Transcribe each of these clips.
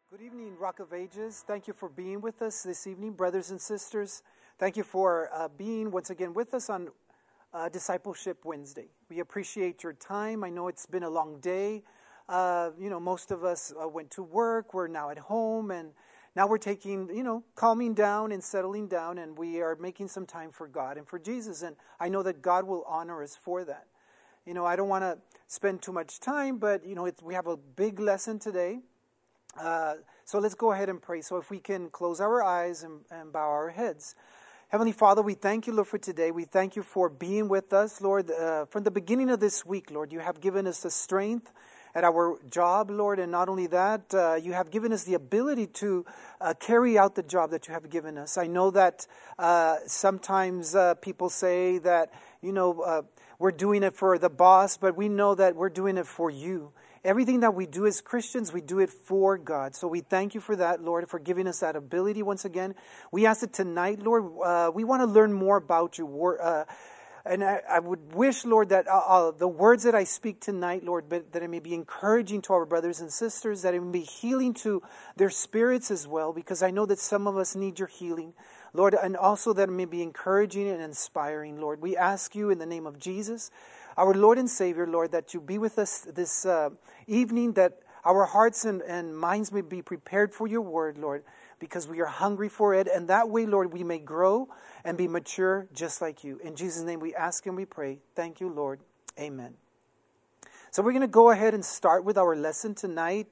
Good evening, Rock of Ages. Thank you for being with us this evening, brothers and sisters. Thank you for being once again with us on Discipleship Wednesday. We appreciate your time. I know it's been a long day. Most of us went to work. We're now at home, and now we're taking, calming down and settling down, and we are making some time for God and for Jesus. And I know that God will honor us for that. I don't want to spend too much time, but, we have a big lesson today. So let's go ahead and pray. So if we can close our eyes and bow our heads. Heavenly Father, we thank you, Lord, for today. We thank you for being with us, Lord. From the beginning of this week, Lord, you have given us the strength at our job, Lord. And not only that, you have given us the ability to carry out the job that you have given us. I know that sometimes people say that, we're doing it for the boss, but we know that we're doing it for you. Everything that we do as Christians, we do it for God. So we thank you for that, Lord, for giving us that ability once again. We ask that tonight, Lord, we want to learn more about you. And I would wish, Lord, that the words that I speak tonight, Lord, that it may be encouraging to our brothers and sisters, that it may be healing to their spirits as well, because I know that some of us need your healing, Lord, and also that it may be encouraging and inspiring, Lord. We ask you in the name of Jesus, our Lord and Savior, Lord, that you be with us this evening, that our hearts and minds may be prepared for your word, Lord, because we are hungry for it. And that way, Lord, we may grow and be mature just like you. In Jesus' name we ask and we pray. Thank you, Lord. Amen. So we're going to go ahead and start with our lesson tonight.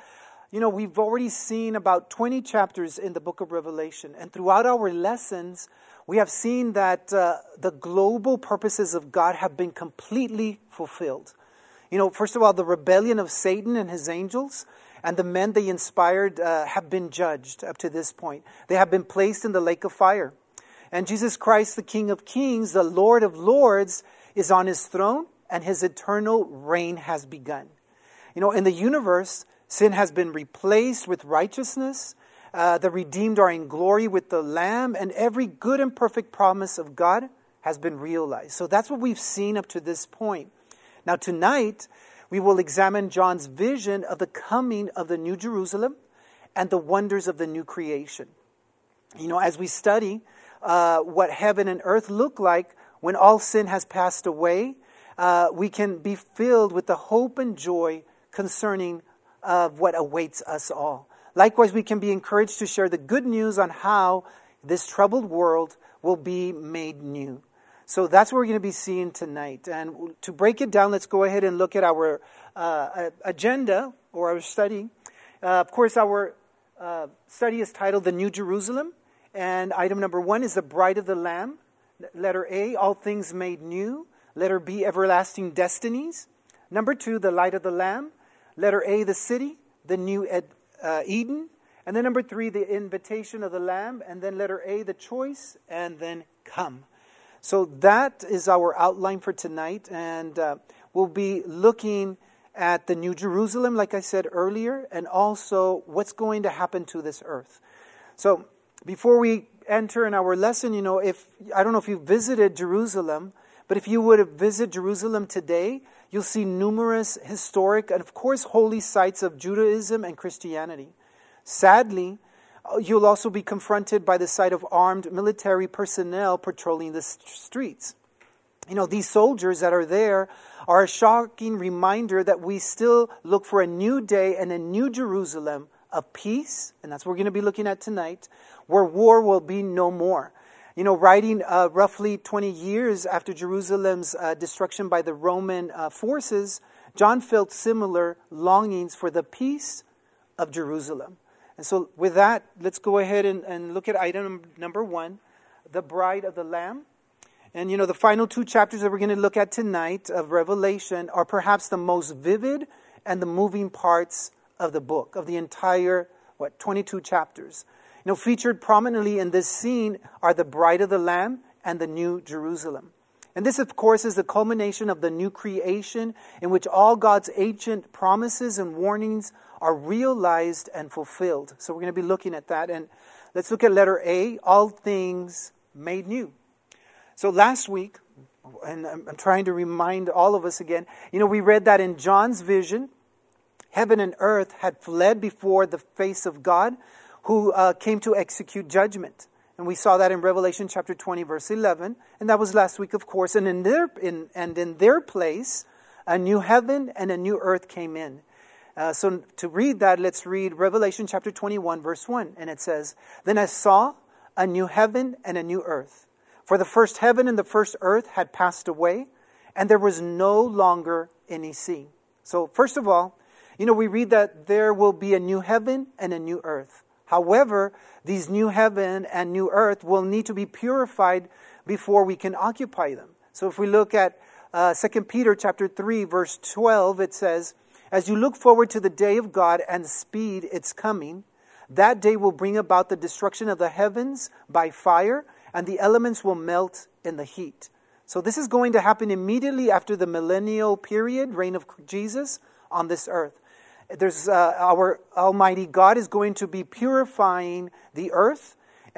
We've already seen about 20 chapters in the book of Revelation. And throughout our lessons, we have seen that the global purposes of God have been completely fulfilled. First of all, the rebellion of Satan and his angels and the men they inspired have been judged up to this point. They have been placed in the lake of fire. And Jesus Christ, the King of Kings, the Lord of Lords, is on his throne, and his eternal reign has begun. In the universe, sin has been replaced with righteousness. The redeemed are in glory with the Lamb, and every good and perfect promise of God has been realized. So that's what we've seen up to this point. Now tonight, we will examine John's vision of the coming of the New Jerusalem and the wonders of the new creation. As we study what heaven and earth look like when all sin has passed away, we can be filled with the hope and joy concerning what awaits us all. Likewise, we can be encouraged to share the good news on how this troubled world will be made new. So that's what we're going to be seeing tonight. And to break it down, let's go ahead and look at our agenda or our study. Of course, our study is titled The New Jerusalem. And item number 1 is the Bride of the Lamb. Letter A, all things made new. Letter B, everlasting destinies. Number 2, the light of the Lamb. Letter A, the city, the new Eden. And then number 3, the invitation of the Lamb. And then letter A, the choice. And then come. So that is our outline for tonight. And we'll be looking at the New Jerusalem, like I said earlier, and also what's going to happen to this earth. So before we enter in our lesson, I don't know if you visited Jerusalem, but if you would visit Jerusalem today, you'll see numerous historic and, of course, holy sites of Judaism and Christianity. Sadly, you'll also be confronted by the sight of armed military personnel patrolling the streets. These soldiers that are there are a shocking reminder that we still look for a new day and a new Jerusalem of peace, and that's what we're going to be looking at tonight, where war will be no more. Writing roughly 20 years after Jerusalem's destruction by the Roman forces, John felt similar longings for the peace of Jerusalem. And so with that, let's go ahead and look at item number 1, the Bride of the Lamb. And the final 2 chapters that we're going to look at tonight of Revelation are perhaps the most vivid and the moving parts of the book, of the entire, 22 chapters. Featured prominently in this scene are the Bride of the Lamb and the New Jerusalem. And this, of course, is the culmination of the new creation in which all God's ancient promises and warnings are realized and fulfilled. So we're going to be looking at that. And let's look at letter A, all things made new. So last week, and I'm trying to remind all of us again, we read that in John's vision, heaven and earth had fled before the face of God, who came to execute judgment. And we saw that in Revelation chapter 20, verse 11. And that was last week, of course. And in their place, a new heaven and a new earth came in. So to read that, let's read Revelation chapter 21, verse 1. And it says, "Then I saw a new heaven and a new earth. For the first heaven and the first earth had passed away, and there was no longer any sea." So first of all, we read that there will be a new heaven and a new earth. However, these new heaven and new earth will need to be purified before we can occupy them. So if we look at 2 Peter chapter 3, verse 12, it says, "As you look forward to the day of God and speed its coming, that day will bring about the destruction of the heavens by fire, and the elements will melt in the heat." So this is going to happen immediately after the millennial period, reign of Jesus on this earth. Our Almighty God is going to be purifying the earth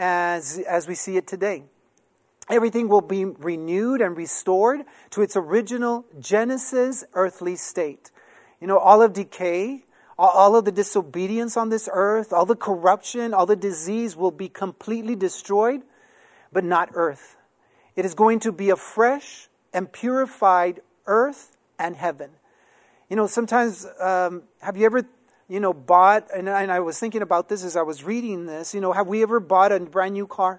as we see it today. Everything will be renewed and restored to its original Genesis earthly state. All of decay, all of the disobedience on this earth, all the corruption, all the disease will be completely destroyed, but not earth. It is going to be a fresh and purified earth and heaven. Sometimes, have you ever, bought, and I was thinking about this as I was reading this, have we ever bought a brand new car?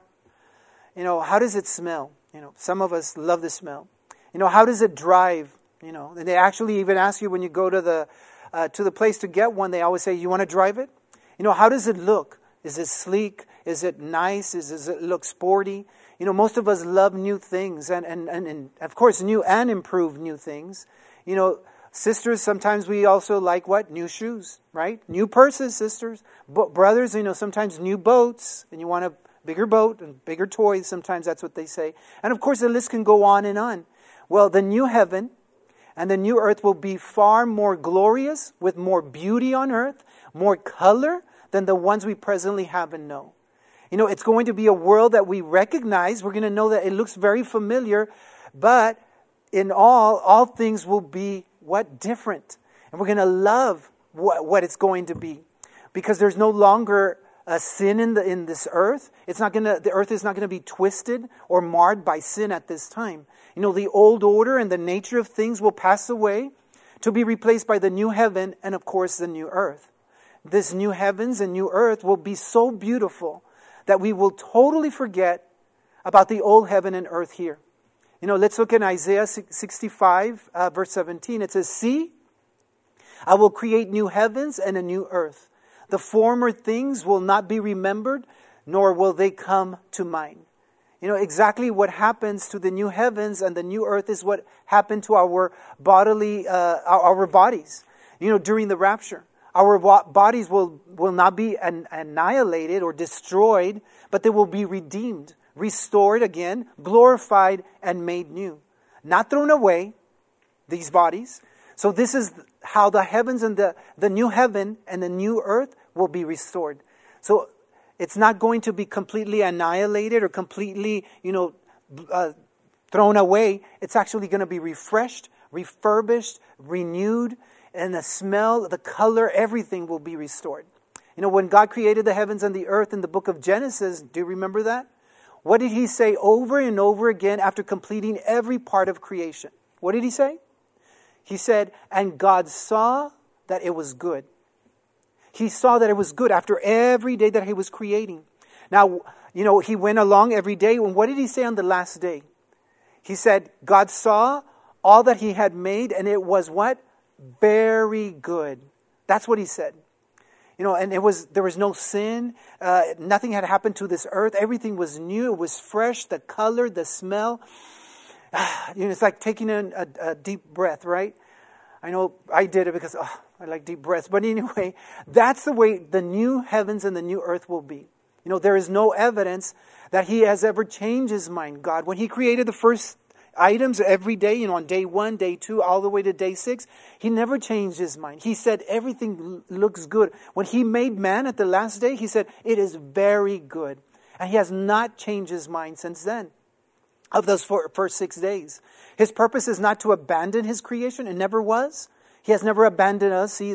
How does it smell? Some of us love the smell. How does it drive? And they actually even ask you when you go to the place to get one, they always say, "You want to drive it?" How does it look? Is it sleek? Is it nice? Does it look sporty? Most of us love new things and of course, new and improved new things. Sisters, sometimes we also like what? New shoes, right? New purses, sisters. Brothers, sometimes new boats, and you want a bigger boat and bigger toys. Sometimes that's what they say. And of course, the list can go on and on. Well, the new heaven and the new earth will be far more glorious, with more beauty on earth, more color than the ones we presently have and know. It's going to be a world that we recognize. We're going to know that it looks very familiar, but in all things will be what? Different. And we're going to love what it's going to be, because there's no longer a sin in this earth. The earth is not going to be twisted or marred by sin at this time. The old order and the nature of things will pass away to be replaced by the new heaven and, of course, the new earth. This new heavens and new earth will be so beautiful that we will totally forget about the old heaven and earth here. Let's look at Isaiah 65, verse 17. It says, "See, I will create new heavens and a new earth. The former things will not be remembered, nor will they come to mind." Exactly what happens to the new heavens and the new earth is what happened to our bodies, during the rapture. Our bodies will not be annihilated or destroyed, but they will be redeemed, restored again, glorified, and made new. Not thrown away, these bodies. So this is how the heavens and the new heaven and the new earth will be restored. So it's not going to be completely annihilated or completely, thrown away. It's actually going to be refreshed, refurbished, renewed, and the smell, the color, everything will be restored. When God created the heavens and the earth in the book of Genesis, do you remember that? What did he say over and over again after completing every part of creation? What did he say? He said, "And God saw that it was good." He saw that it was good after every day that he was creating. Now, he went along every day, and what did he say on the last day? He said, God saw all that he had made, and it was what? Very good. That's what he said. And there was no sin. Nothing had happened to this earth. Everything was new. It was fresh. The color, the smell. It's like taking in a deep breath, right? I know I did it because I like deep breaths. But anyway, that's the way the new heavens and the new earth will be. There is no evidence that he has ever changed his mind, God. When he created the first items every day, on day 1, day 2, all the way to day 6, he never changed his mind. He said everything looks good. When he made man at the last day, he said it is very good. And he has not changed his mind since then, of those first 6 days. His purpose is not to abandon his creation. It never was. He has never abandoned us either.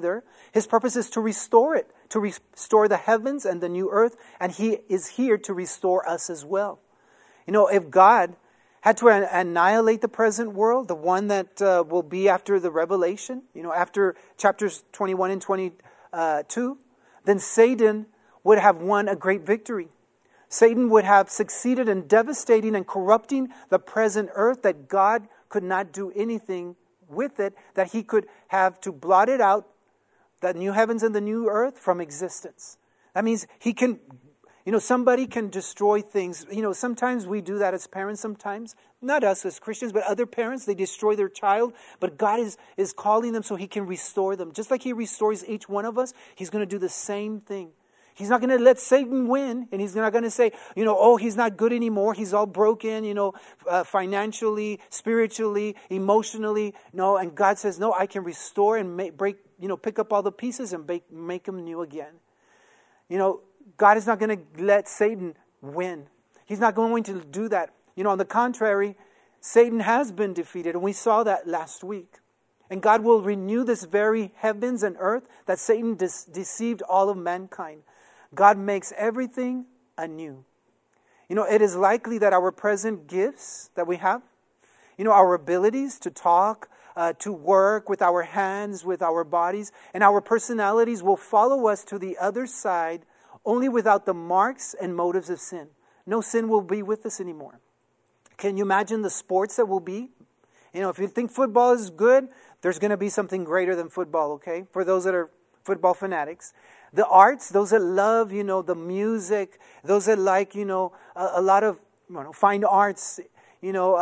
His purpose is to restore it, to restore the heavens and the new earth, and He is here to restore us as well. You know, if God had to annihilate the present world, the one that will be after the Revelation, you know, after chapters 21 and 22, then Satan would have won a great victory. Satan would have succeeded in devastating and corrupting the present earth, that God could not do anything with it, that He could have to blot it out, the new heavens and the new earth, from existence. That means He can, you know, somebody can destroy things. You know, sometimes we do that as parents sometimes. Not us as Christians, but other parents, they destroy their child. But God is calling them so He can restore them. Just like He restores each one of us, He's going to do the same thing. He's not going to let Satan win, and He's not going to say, you know, oh, he's not good anymore. He's all broken, you know, financially, spiritually, emotionally. No, and God says, no, I can restore and pick up all the pieces and make them new again. You know, God is not going to let Satan win. He's not going to do that. You know, on the contrary, Satan has been defeated, and we saw that last week. And God will renew this very heavens and earth that Satan deceived all of mankind. God makes everything anew. You know, it is likely that our present gifts that we have, you know, our abilities to talk, to work with our hands, with our bodies, and our personalities will follow us to the other side only without the marks and motives of sin. No sin will be with us anymore. Can you imagine the sports that will be? You know, if you think football is good, there's going to be something greater than football, okay? For those that are football fanatics. The arts, those that love, you know, the music, those that like, you know, a lot of, you know, fine arts, you know,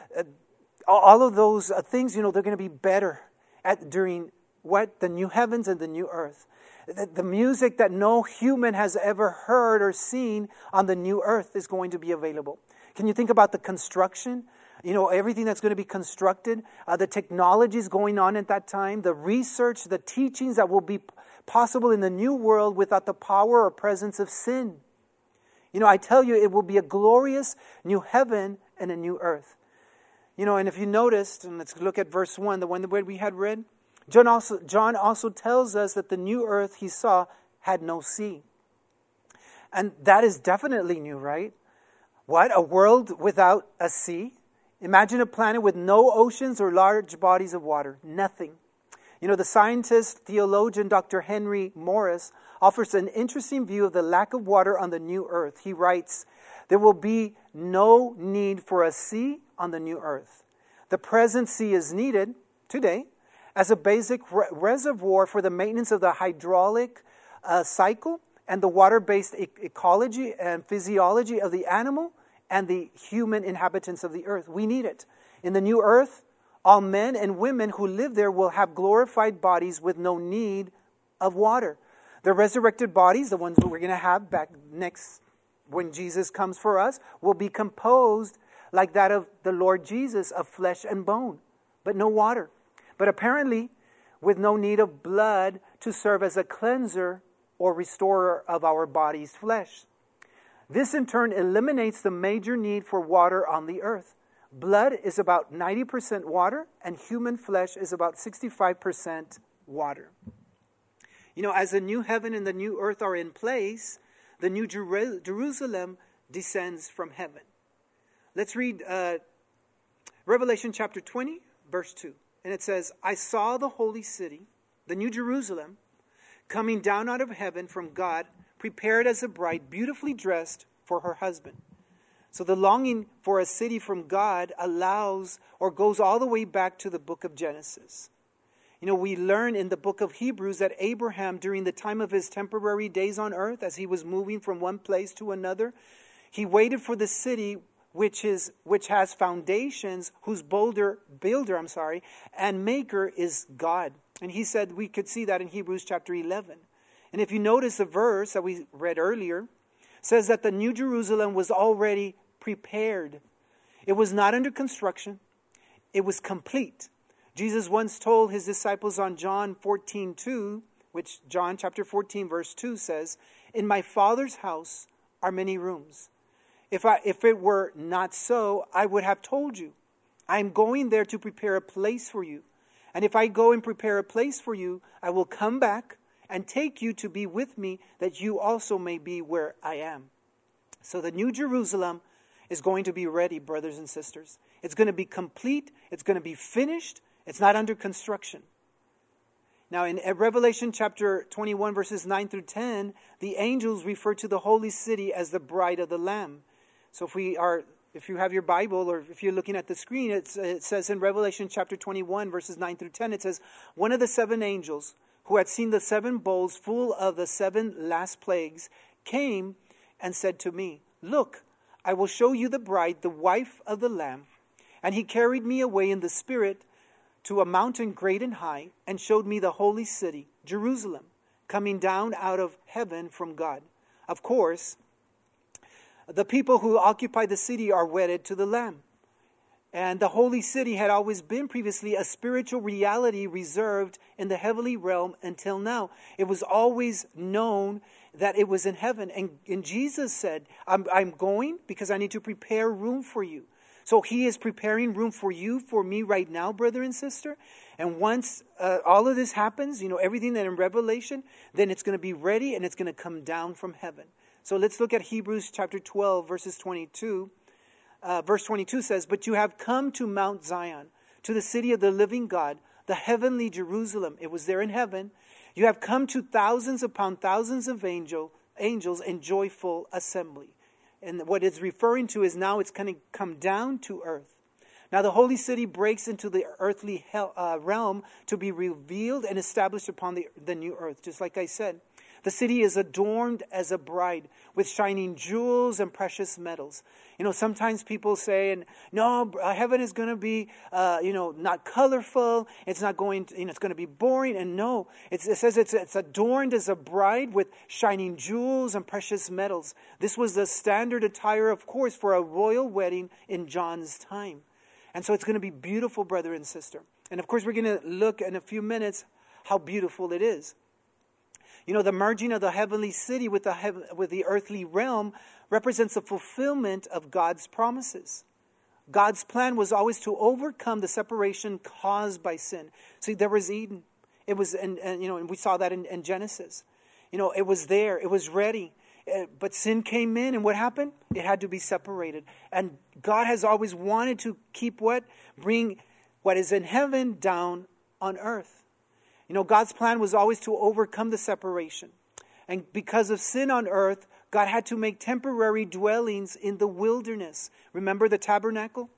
all of those things, you know, they're going to be better during the new heavens and the new earth. The music that no human has ever heard or seen on the new earth is going to be available. Can you think about the construction? You know, everything that's going to be constructed, the technologies going on at that time, the research, the teachings that will be possible in the new world without the power or presence of sin. You know, I tell you, it will be a glorious new heaven and a new earth. You know, and if you noticed, and let's look at verse 1, the one that we had read, John also tells us that the new earth he saw had no sea. And that is definitely new, right? What? A world without a sea? Imagine a planet with no oceans or large bodies of water. Nothing. You know, the scientist, theologian, Dr. Henry Morris offers an interesting view of the lack of water on the new earth. He writes, there will be no need for a sea on the new earth. The present sea is needed today as a basic reservoir for the maintenance of the hydraulic cycle and the water-based ecology and physiology of the animal and the human inhabitants of the earth. We need it. In the new earth, all men and women who live there will have glorified bodies with no need of water. The resurrected bodies, the ones that we're going to have back next when Jesus comes for us, will be composed like that of the Lord Jesus, of flesh and bone, but no water. But apparently, with no need of blood to serve as a cleanser or restorer of our body's flesh. This in turn eliminates the major need for water on the earth. Blood is about 90% water, and human flesh is about 65% water. You know, as the new heaven and the new earth are in place, the new Jerusalem descends from heaven. Let's read Revelation chapter 20, verse 2. And it says, I saw the holy city, the new Jerusalem, coming down out of heaven from God, prepared as a bride, beautifully dressed for her husband. So the longing for a city from God allows or goes all the way back to the book of Genesis. You know, we learn in the book of Hebrews that Abraham, during the time of his temporary days on earth, as he was moving from one place to another, he waited for the city which has foundations, whose builder and maker is God. And he said we could see that in Hebrews chapter 11. And if you notice the verse that we read earlier, says that the new Jerusalem was already prepared. It was not under construction. It was complete. Jesus once told his disciples on John 14:2, which John chapter 14 verse 2 says, in my Father's house are many rooms. If it were not so, I would have told you. I am going there to prepare a place for you. And if I go and prepare a place for you, I will come back and take you to be with me, that you also may be where I am. So the New Jerusalem is going to be ready, brothers and sisters. It's going to be complete. It's going to be finished. It's not under construction. Now in Revelation chapter 21, verses 9 through 10, the angels refer to the holy city as the bride of the Lamb. So if you have your Bible, or if you're looking at the screen, it says in Revelation chapter 21, verses 9 through 10, it says, one of the seven angels who had seen the seven bowls full of the seven last plagues came and said to me, look, I will show you the bride, the wife of the Lamb. And he carried me away in the Spirit to a mountain great and high, and showed me the holy city, Jerusalem, coming down out of heaven from God. Of course, the people who occupy the city are wedded to the Lamb. And the holy city had always been previously a spiritual reality reserved in the heavenly realm until now. It was always known that it was in heaven. And Jesus said, I'm going because I need to prepare room for you. So he is preparing room for you, for me right now, brother and sister. And once all of this happens, everything that in Revelation, then it's going to be ready and it's going to come down from heaven. So let's look at Hebrews chapter 12, verses 22. Verse 22 says, but you have come to Mount Zion, to the city of the living God, the heavenly Jerusalem. It was there in heaven. You have come to thousands upon thousands of angels in joyful assembly. And what it's referring to is now it's going to come down to earth. Now the holy city breaks into the earthly realm to be revealed and established upon the new earth. Just like I said, the city is adorned as a bride with shining jewels and precious metals. Sometimes people say, no, heaven is going to be, not colorful. It's not going to, it's going to be boring. And no, it says it's adorned as a bride with shining jewels and precious metals. This was the standard attire, of course, for a royal wedding in John's time. And so it's going to be beautiful, brother and sister. And of course, we're going to look in a few minutes how beautiful it is. The merging of the heavenly city with the earthly realm represents the fulfillment of God's promises. God's plan was always to overcome the separation caused by sin. See, there was Eden. It was, and we saw that in Genesis. It was there. It was ready. But sin came in, and what happened? It had to be separated. And God has always wanted to keep what? Bring what is in heaven down on earth. God's plan was always to overcome the separation. And because of sin on earth, God had to make temporary dwellings in the wilderness. Remember the tabernacle?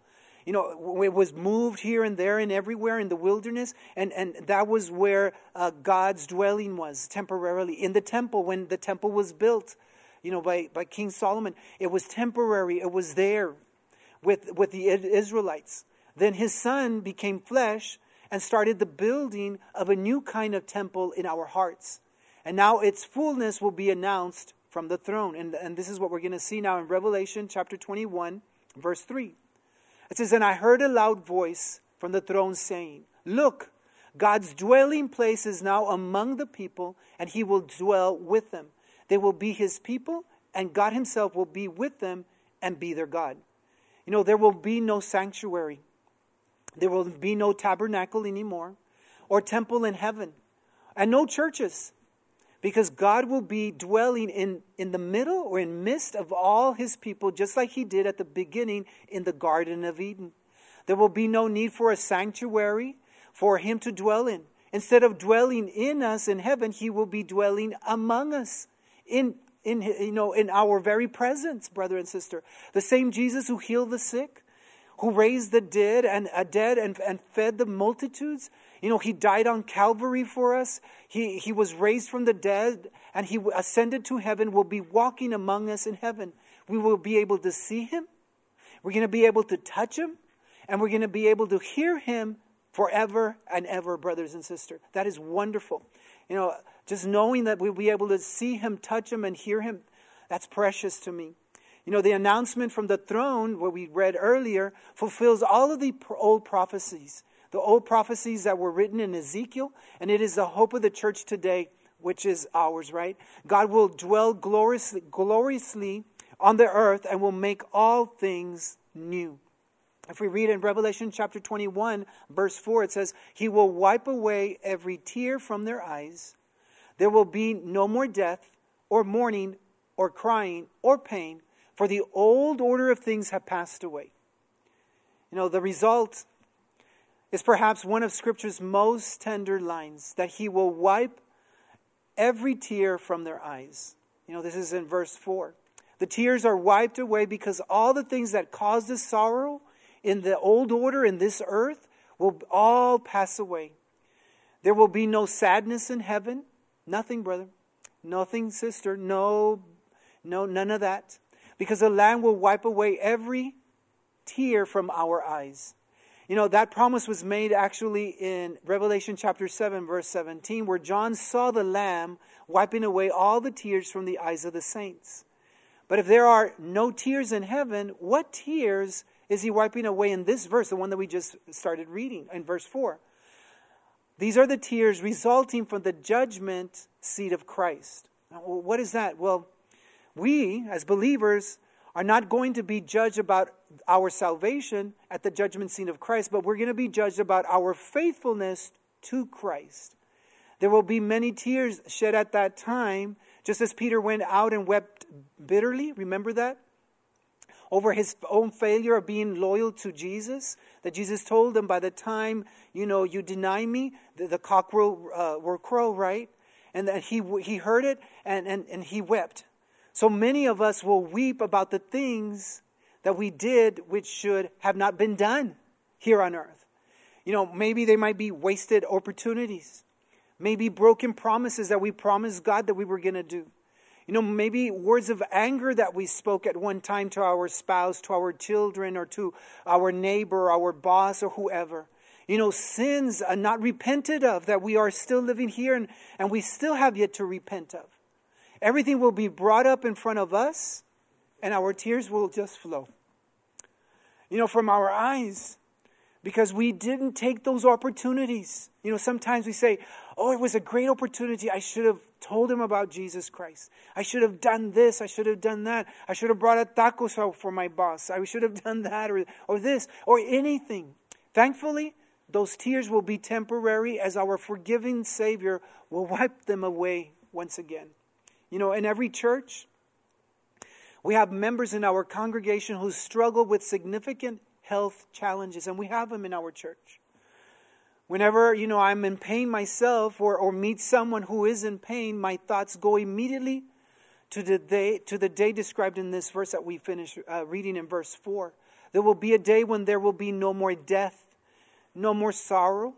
It was moved here and there and everywhere in the wilderness. And that was where God's dwelling was temporarily. In the temple, when the temple was built, by King Solomon, it was temporary. It was there with the Israelites. Then his son became flesh and started the building of a new kind of temple in our hearts. And now its fullness will be announced from the throne. And this is what we're going to see now in Revelation chapter 21, verse 3. It says, and I heard a loud voice from the throne saying, look, God's dwelling place is now among the people, and he will dwell with them. They will be his people, and God himself will be with them and be their God. There will be no sanctuary. There will be no tabernacle anymore, or temple in heaven, and no churches, because God will be dwelling in the middle or in midst of all his people, just like he did at the beginning in the Garden of Eden. There will be no need for a sanctuary for him to dwell in. Instead of dwelling in us in heaven, he will be dwelling among us in our very presence, brother and sister. The same Jesus who healed the sick, who raised the dead and fed the multitudes. He died on Calvary for us. He was raised from the dead, and he ascended to heaven, will be walking among us in heaven. We will be able to see him. We're going to be able to touch him, and we're going to be able to hear him forever and ever, brothers and sisters. That is wonderful. Just knowing that we'll be able to see him, touch him, and hear him, that's precious to me. The announcement from the throne, what we read earlier, fulfills all of the old prophecies. The old prophecies that were written in Ezekiel, and it is the hope of the church today, which is ours, right? God will dwell gloriously on the earth and will make all things new. If we read in Revelation chapter 21, verse 4, it says, he will wipe away every tear from their eyes. there will be no more death or mourning or crying or pain, for the old order of things have passed away. The result is perhaps one of Scripture's most tender lines, that He will wipe every tear from their eyes. This is in verse 4. The tears are wiped away because all the things that caused us sorrow in the old order in this earth will all pass away. There will be no sadness in heaven. Nothing, brother. Nothing, sister. No, none of that. Because the Lamb will wipe away every tear from our eyes. That promise was made actually in Revelation chapter 7, verse 17, where John saw the Lamb wiping away all the tears from the eyes of the saints. But if there are no tears in heaven, what tears is He wiping away in this verse, the one that we just started reading in verse 4? These are the tears resulting from the judgment seat of Christ. Now, what is that? Well, we as believers are not going to be judged about our salvation at the judgment seat of Christ, but we're going to be judged about our faithfulness to Christ. There will be many tears shed at that time, just as Peter went out and wept bitterly. Remember that? Over his own failure of being loyal to Jesus. That Jesus told him, by the time, you deny me, the cock will crow, right? And that he heard it and he wept. So many of us will weep about the things that we did which should have not been done here on earth. Maybe they might be wasted opportunities. Maybe broken promises that we promised God that we were going to do. Maybe words of anger that we spoke at one time to our spouse, to our children, or to our neighbor, our boss, or whoever. Sins are not repented of that we are still living here and we still have yet to repent of. Everything will be brought up in front of us and our tears will just flow. From our eyes, because we didn't take those opportunities. Sometimes we say, oh, it was a great opportunity. I should have told him about Jesus Christ. I should have done this. I should have done that. I should have brought a tacos out for my boss. I should have done that or this or anything. Thankfully, those tears will be temporary as our forgiving Savior will wipe them away once again. In every church, we have members in our congregation who struggle with significant health challenges, and we have them in our church. Whenever, I'm in pain myself or meet someone who is in pain, my thoughts go immediately to the day described in this verse that we finished reading in verse 4. There will be a day when there will be no more death, no more sorrow,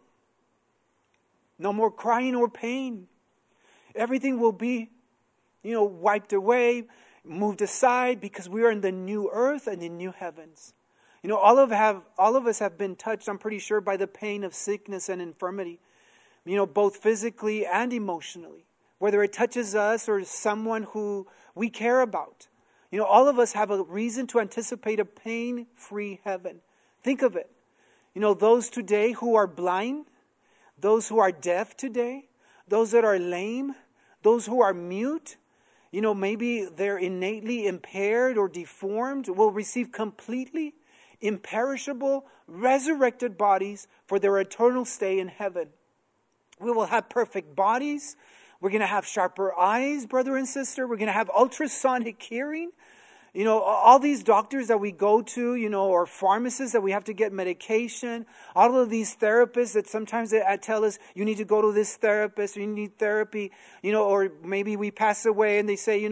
no more crying or pain. Everything will be, wiped away, moved aside, because we are in the new earth and the new heavens. All of us have been touched, I'm pretty sure, by the pain of sickness and infirmity, both physically and emotionally, whether it touches us or someone who we care about. All of us have a reason to anticipate a pain-free heaven. Think of it. Those today who are blind, those who are deaf today, those that are lame, those who are mute, maybe they're innately impaired or deformed, will receive completely imperishable, resurrected bodies for their eternal stay in heaven. We will have perfect bodies. We're going to have sharper eyes, brother and sister. We're going to have ultrasonic hearing. All these doctors that we go to, or pharmacists that we have to get medication, all of these therapists that sometimes they tell us, you need to go to this therapist, or you need therapy, or maybe we pass away and they say,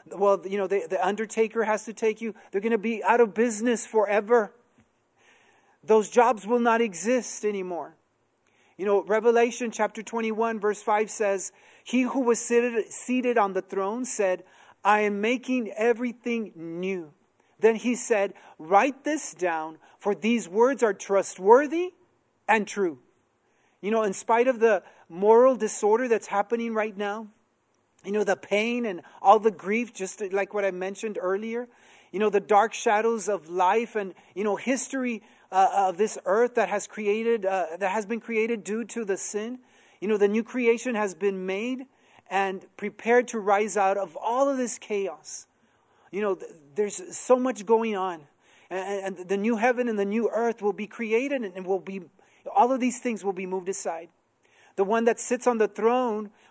the undertaker has to take you. They're going to be out of business forever. Those jobs will not exist anymore. Revelation chapter 21 verse 5 says, he who was seated on the throne said, I am making everything new. Then he said, write this down, for these words are trustworthy and true. In spite of the moral disorder that's happening right now, the pain and all the grief, just like what I mentioned earlier, the dark shadows of life and, history of this earth that has been created due to the sin. The new creation has been made and prepared to rise out of all of this chaos. There's so much going on. And the new heaven and the new earth will be created and all of these things will be moved aside. The one that sits on the throne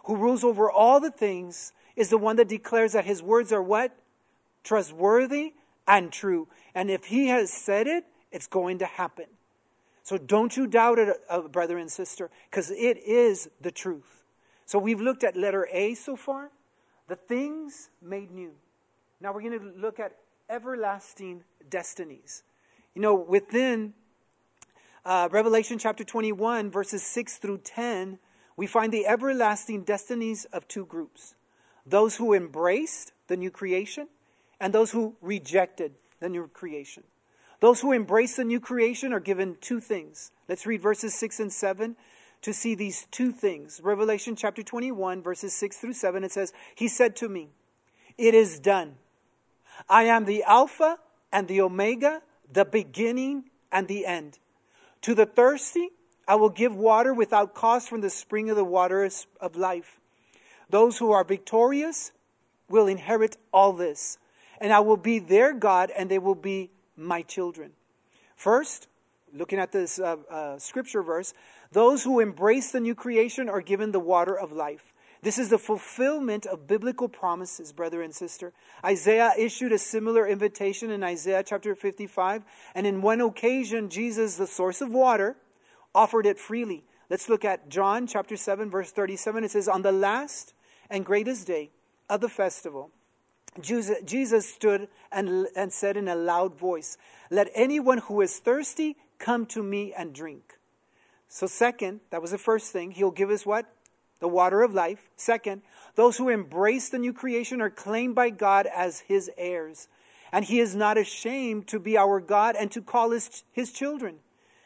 who rules over all the things, is the one that declares that his words are what? Trustworthy and true. And if he has said it, it's going to happen. So don't you doubt it, brother and sister, because it is the truth. So we've looked at letter A so far, the things made new. Now we're going to look at everlasting destinies. Within Revelation chapter 21, verses 6 through 10, we find the everlasting destinies of two groups. Those who embraced the new creation and those who rejected the new creation. Those who embrace the new creation are given two things. Let's read verses 6 and 7 to see these two things. Revelation chapter 21, verses 6 through 7, it says, He said to me, It is done. I am the Alpha and the Omega, the beginning and the end. To the thirsty, I will give water without cost from the spring of the waters of life. Those who are victorious will inherit all this, and I will be their God, and they will be my children. First, looking at this scripture verse, those who embrace the new creation are given the water of life. This is the fulfillment of biblical promises, brother and sister. Isaiah issued a similar invitation in Isaiah chapter 55. And in one occasion, Jesus, the source of water, offered it freely. Let's look at John chapter 7, verse 37. It says, On the last and greatest day of the festival, Jesus stood and said in a loud voice, Let anyone who is thirsty come to me and drink. So second, that was the first thing. He'll give us what? The water of life. Second, those who embrace the new creation are claimed by God as his heirs. And he is not ashamed to be our God and to call his children.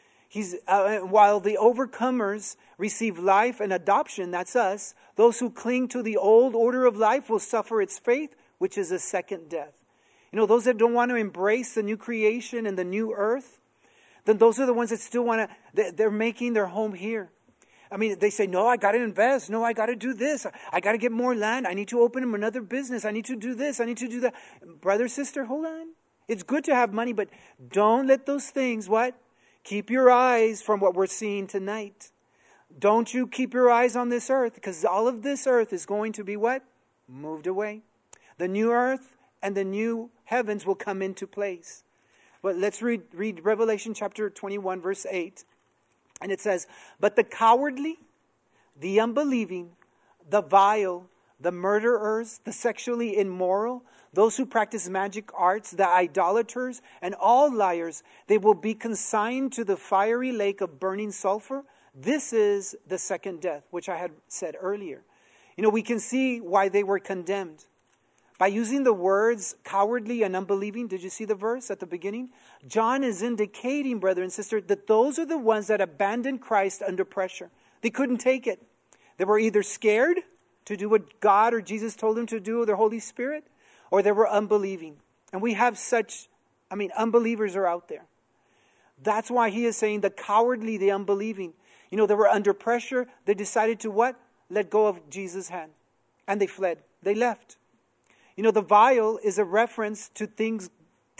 While the overcomers receive life and adoption, that's us, those who cling to the old order of life will suffer its fate, which is a second death. Those that don't want to embrace the new creation and the new earth, then those are the ones that still want to, they're making their home here. They say, no, I got to invest. No, I got to do this. I got to get more land. I need to open another business. I need to do this. I need to do that. Brother, sister, hold on. It's good to have money, but don't let those things, what? Keep your eyes from what we're seeing tonight. Don't you keep your eyes on this earth, because all of this earth is going to be what? Moved away. The new earth and the new heavens will come into place. But let's read Revelation chapter 21, verse 8. And it says, But the cowardly, the unbelieving, the vile, the murderers, the sexually immoral, those who practice magic arts, the idolaters, and all liars, they will be consigned to the fiery lake of burning sulfur. This is the second death, which I had said earlier. We can see why they were condemned. By using the words cowardly and unbelieving, did you see the verse at the beginning? John is indicating, brother and sister, that those are the ones that abandoned Christ under pressure. They couldn't take it. They were either scared to do what God or Jesus told them to do with their Holy Spirit, or they were unbelieving. And we have unbelievers are out there. That's why he is saying the cowardly, the unbelieving. They were under pressure. They decided to what? Let go of Jesus' hand. And they fled. They left. The vile is a reference to things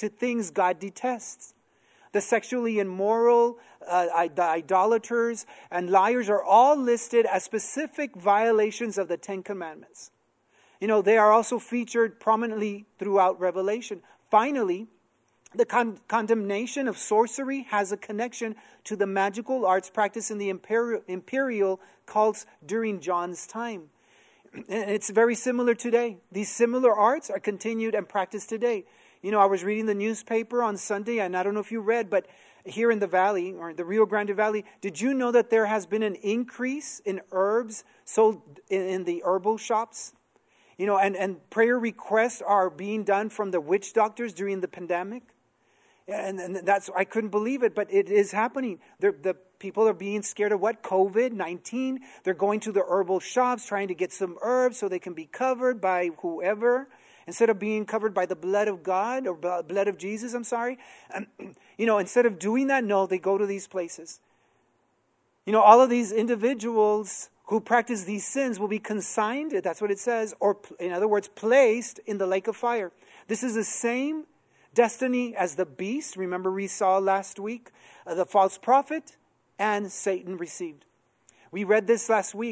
God detests. The sexually immoral, the idolaters, and liars are all listed as specific violations of the Ten Commandments. They are also featured prominently throughout Revelation. Finally, the condemnation of sorcery has a connection to the magical arts practiced in the imperial cults during John's time. And it's very similar today. These similar arts are continued and practiced today. I was reading the newspaper on Sunday, and I don't know if you read, but here in the valley, or the Rio Grande Valley, did you know that there has been an increase in herbs sold in the herbal shops? And prayer requests are being done from the witch doctors during the pandemic. And that's, I couldn't believe it, but it is happening. The people are being scared of what? COVID-19. They're going to the herbal shops trying to get some herbs so they can be covered by whoever, instead of being covered by the blood of God, or blood of Jesus, instead of doing that, no, they go to these places. All of these individuals who practice these sins will be consigned, that's what it says, or in other words, placed in the lake of fire. This is the same destiny as the beast. Remember we saw last week, the false prophet and Satan received. We read this last week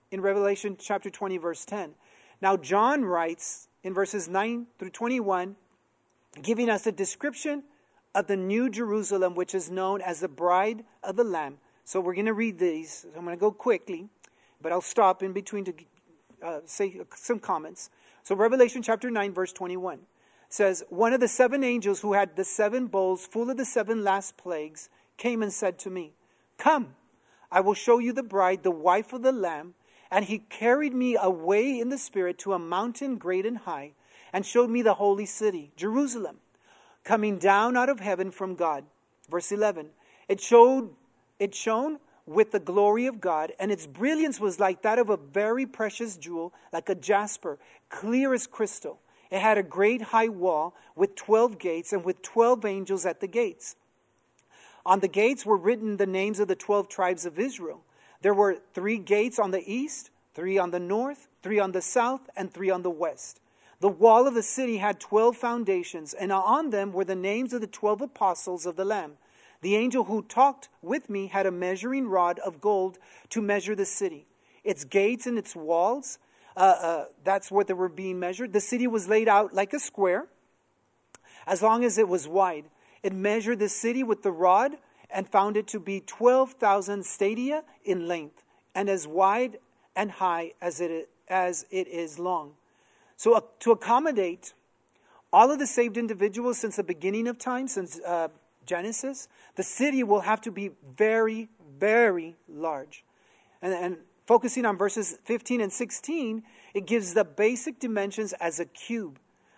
in Revelation chapter 20, verse 10. Now John writes in verses 9 through 21, giving us a description of the New Jerusalem, which is known as the bride of the Lamb. So we're going to read these. I'm going to go quickly, but I'll stop in between to say some comments. So Revelation chapter 9, verse 21 says, one of the 7 angels who had the 7 bowls full of the 7 last plagues came and said to me, come, I will show you the bride, the wife of the Lamb. And he carried me away in the Spirit to a mountain great and high, and showed me the holy city, Jerusalem, coming down out of heaven from God. Verse 11, it shone with the glory of God, and its brilliance was like that of a very precious jewel, like a jasper, clear as crystal. It had a great high wall with 12 gates, and with 12 angels at the gates. On the gates were written the names of the 12 tribes of Israel. There were 3 gates on the east, 3 on the north, 3 on the south, and 3 on the west. The wall of the city had 12 foundations, and on them were the names of the 12 apostles of the Lamb. The angel who talked with me had a measuring rod of gold to measure the city, its gates and its walls. That's what they were being measured. The city was laid out like a square, as long as it was wide. It measured the city with the rod and found it to be 12,000 stadia in length, and as wide and high as it is long. So to accommodate all of the saved individuals since the beginning of time, since Genesis, the city will have to be very, very large. And focusing on verses 15 and 16, it gives the basic dimensions as a cube.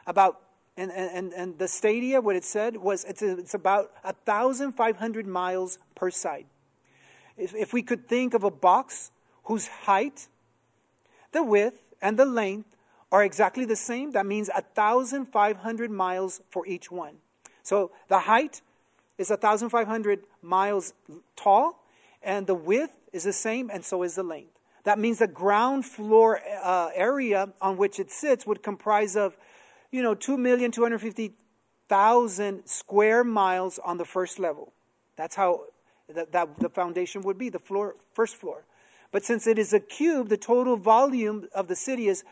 And the stadia, what it said was it's about 1,500 miles per side. If we could think of a box whose height, the width, and the length are exactly the same, that means 1,500 miles for each one. So the height is 1,500 miles tall, and the width is the same, and so is the length. That means the ground floor area on which it sits would comprise of 2,250,000 square miles on the first level. That's how the foundation would be, the first floor. But since it is a cube, the total volume of the city is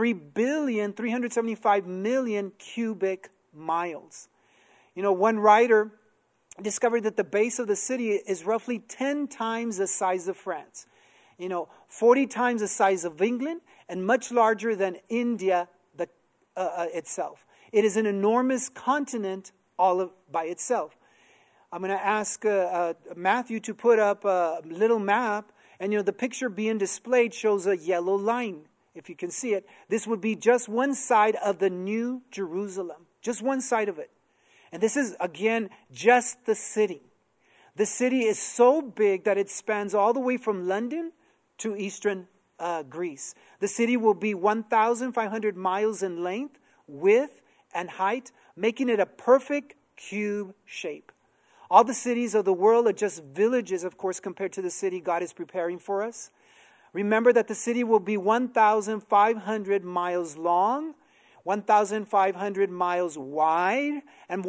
3,375,000,000 cubic miles. One writer discovered that the base of the city is roughly 10 times the size of France. 40 times the size of England, and much larger than India itself. It is an enormous continent all by itself. I'm going to ask Matthew to put up a little map, and the picture being displayed shows a yellow line. If you can see it, this would be just one side of the New Jerusalem, just one side of it. And this is, again, just the city. The city is so big that it spans all the way from London to eastern Greece. The city will be 1,500 miles in length, width, and height, making it a perfect cube shape. All the cities of the world are just villages, of course, compared to the city God is preparing for us. Remember that the city will be 1,500 miles long, 1,500 miles wide, and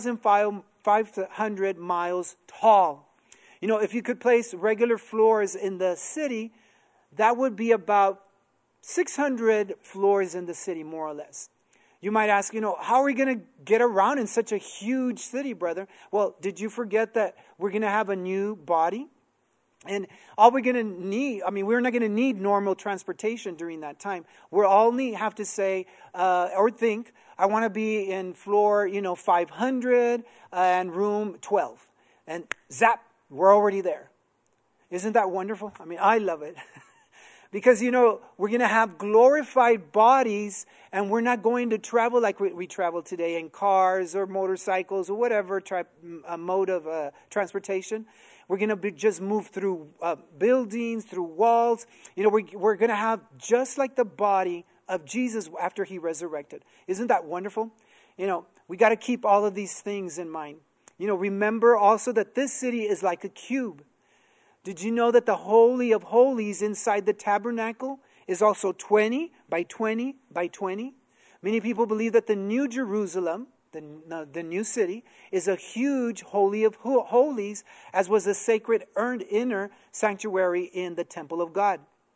1,500 miles tall. If you could place regular floors in the city, that would be about 600 floors in the city, more or less. You might ask, how are we going to get around in such a huge city, brother? Well, did you forget that we're going to have a new body? And all we're going to need, we're not going to need normal transportation during that time. We'll only have to say or think, I want to be in floor, 500 and room 12. And zap, we're already there. Isn't that wonderful? I love it. Because, we're going to have glorified bodies, and we're not going to travel like we travel today in cars or motorcycles or whatever mode of transportation. We're going to just move through buildings, through walls. We're going to have just like the body of Jesus after he resurrected. Isn't that wonderful? We got to keep all of these things in mind. Remember also that this city is like a cube. Did you know that the Holy of Holies inside the tabernacle is also 20 by 20 by 20? Many people believe that the New Jerusalem, the new city, is a huge Holy of Holies, as was the sacred inner sanctuary in the temple of God.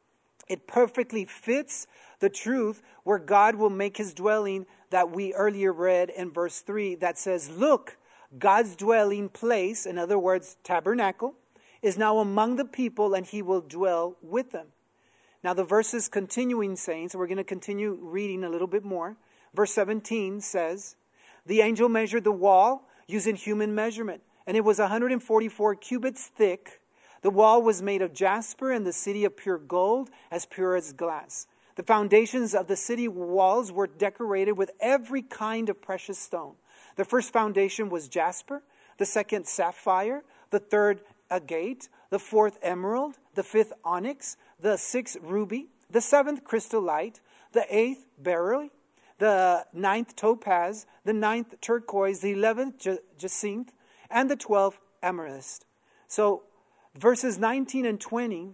It perfectly fits the truth where God will make his dwelling that we earlier read in verse 3 that says, look, God's dwelling place, in other words, tabernacle, is now among the people and he will dwell with them. Now the verse is continuing saying, so we're going to continue reading a little bit more. Verse 17 says, the angel measured the wall using human measurement, and it was 144 cubits thick. The wall was made of jasper and the city of pure gold, as pure as glass. The foundations of the city walls were decorated with every kind of precious stone. The first foundation was jasper, the second sapphire, the third agate, the fourth emerald, the fifth onyx, the sixth ruby, the seventh crystallite, the eighth beryl, the ninth topaz, the ninth turquoise, the 11th jacinth, and the 12th amethyst. So verses 19 and 20,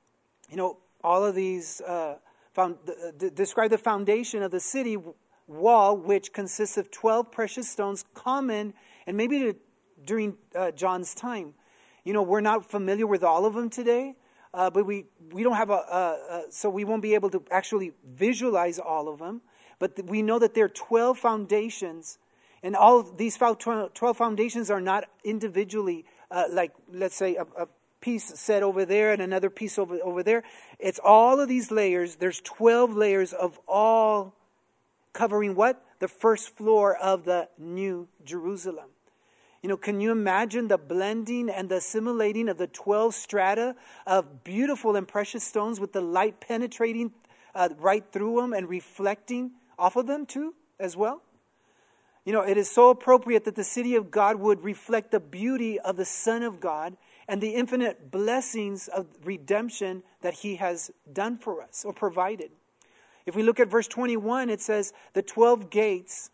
all of these describe the foundation of the city wall, which consists of 12 precious stones common, and maybe during John's time. We're not familiar with all of them today, but we don't have so we won't be able to actually visualize all of them. But we know that there are 12 foundations, and all of these 12 foundations are not individually, like, let's say, a piece set over there and another piece over there. It's all of these layers. There's 12 layers of all covering what? The first floor of the New Jerusalem. Can you imagine the blending and the assimilating of the 12 strata of beautiful and precious stones with the light penetrating right through them and reflecting off of them too, as well? It is so appropriate that the city of God would reflect the beauty of the Son of God and the infinite blessings of redemption that he has done for us or provided. If we look at verse 21, it says, the 12 gates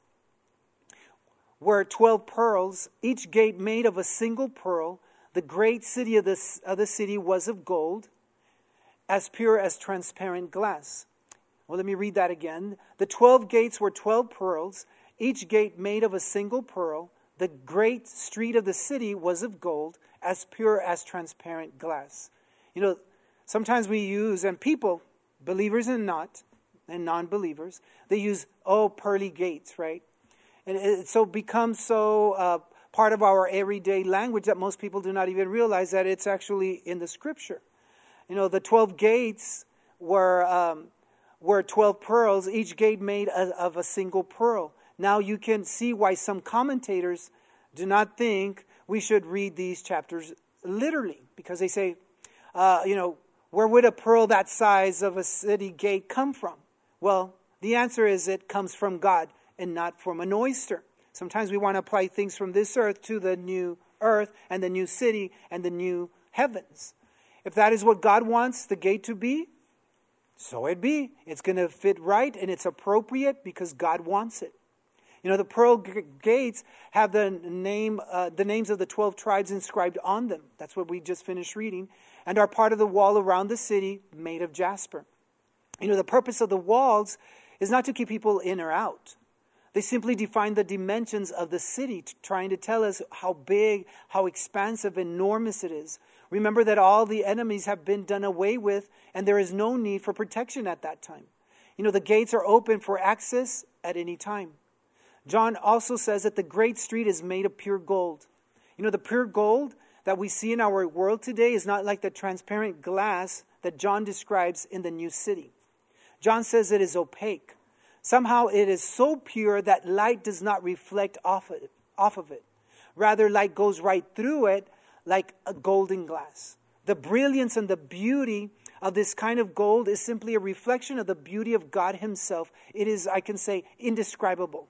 were 12 pearls, each gate made of a single pearl. The great city of the city was of gold, as pure as transparent glass. Well, let me read that again. The 12 gates were 12 pearls, each gate made of a single pearl. The great street of the city was of gold, as pure as transparent glass. Sometimes we use, and people, believers and not, and non-believers, they use, pearly gates, right? And it so becomes so part of our everyday language that most people do not even realize that it's actually in the Scripture. The 12 gates were 12 pearls, each gate made of a single pearl. Now you can see why some commentators do not think we should read these chapters literally, because they say, where would a pearl that size of a city gate come from? Well, the answer is it comes from God and not from an oyster. Sometimes we want to apply things from this earth to the new earth and the new city and the new heavens. If that is what God wants the gate to be, so it be. It's going to fit right and it's appropriate because God wants it. The pearl gates have the names of the 12 tribes inscribed on them. That's what we just finished reading. And are part of the wall around the city made of jasper. The purpose of the walls is not to keep people in or out. They simply define the dimensions of the city, trying to tell us how big, how expansive, enormous it is. Remember that all the enemies have been done away with, and there is no need for protection at that time. The gates are open for access at any time. John also says that the great street is made of pure gold. The pure gold that we see in our world today is not like the transparent glass that John describes in the new city. John says it is opaque. Somehow it is so pure that light does not reflect off of it. Rather, light goes right through it like a golden glass. The brilliance and the beauty of this kind of gold is simply a reflection of the beauty of God himself. It is, I can say, indescribable.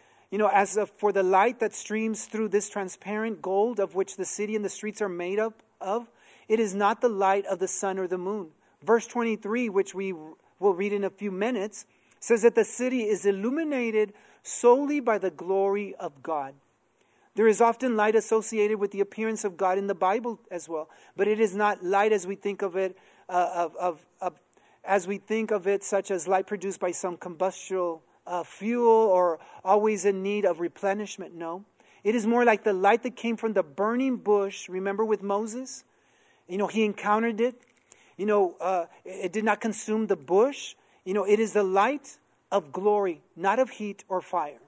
As for the light that streams through this transparent gold of which the city and the streets are made up of, it is not the light of the sun or the moon. Verse 23, which we will read in a few minutes, says that the city is illuminated solely by the glory of God. There is often light associated with the appearance of God in the Bible as well, but it is not light as we think of it, such as light produced by some combustible fuel or always in need of replenishment. No, it is more like the light that came from the burning bush. Remember with Moses? He encountered it. It did not consume the bush. It is the light of glory, not of heat or fire.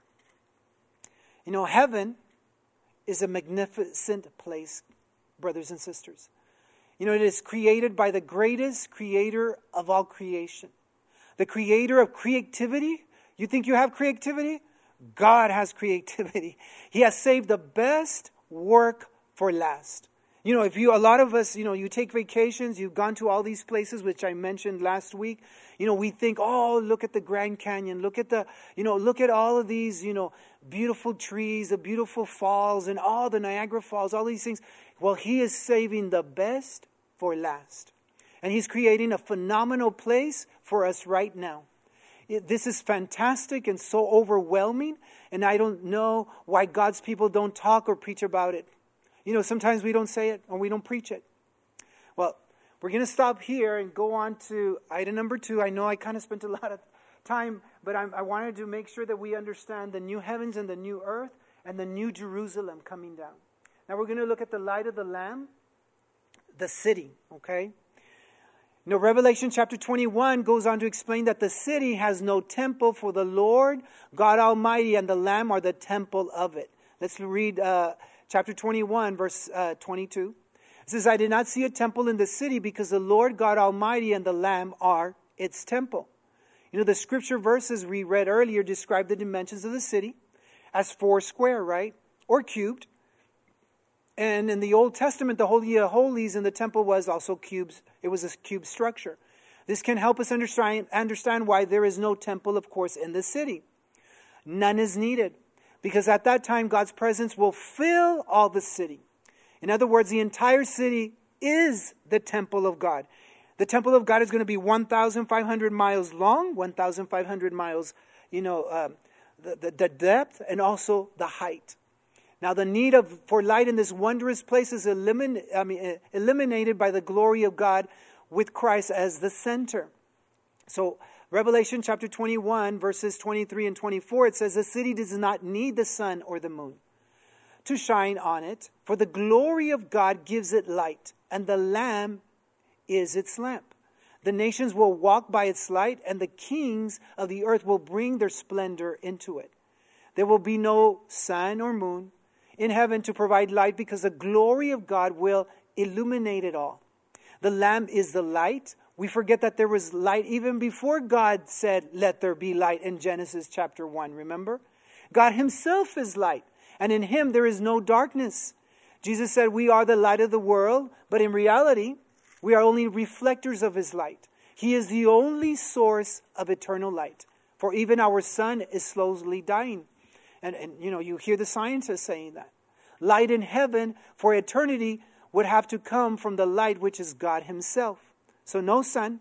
Heaven is a magnificent place, brothers and sisters. It is created by the greatest creator of all creation. The creator of creativity. You think you have creativity? God has creativity. He has saved the best work for last. A lot of us, you take vacations, you've gone to all these places, which I mentioned last week. We think, oh, look at the Grand Canyon, look at all of these, beautiful trees, the beautiful falls, and all the Niagara Falls, all these things. Well, He is saving the best for last. And He's creating a phenomenal place for us right now. This is fantastic and so overwhelming, and I don't know why God's people don't talk or preach about it. Sometimes we don't say it or we don't preach it. Well, we're going to stop here and go on to item number 2. I know I kind of spent a lot of time, but I wanted to make sure that we understand the new heavens and the new earth and the new Jerusalem coming down. Now we're going to look at the light of the Lamb, the city, okay? Revelation chapter 21 goes on to explain that the city has no temple, for the Lord God Almighty and the Lamb are the temple of it. Let's read chapter 21, verse 22. It says, I did not see a temple in the city because the Lord God Almighty and the Lamb are its temple. The scripture verses we read earlier describe the dimensions of the city as 4 square, right? Or cubed. And in the Old Testament, the Holy of Holies in the temple was also cubes. It was a cube structure. This can help us understand why there is no temple, of course, in the city. None is needed, because at that time, God's presence will fill all the city. In other words, the entire city is the temple of God. The temple of God is going to be 1,500 miles long, 1,500 miles, the depth and also the height. Now, the need for light in this wondrous place is eliminated by the glory of God with Christ as the center. So, Revelation chapter 21, verses 23 and 24, it says, the city does not need the sun or the moon to shine on it, for the glory of God gives it light, and the Lamb is its lamp. The nations will walk by its light, and the kings of the earth will bring their splendor into it. There will be no sun or moon in heaven to provide light, because the glory of God will illuminate it all. The Lamb is the light. We forget that there was light even before God said, let there be light in Genesis chapter 1, remember? God Himself is light, and in Him there is no darkness. Jesus said we are the light of the world, but in reality, we are only reflectors of His light. He is the only source of eternal light, for even our sun is slowly dying. And you hear the scientists saying that. Light in heaven for eternity would have to come from the light, which is God Himself. So no sun,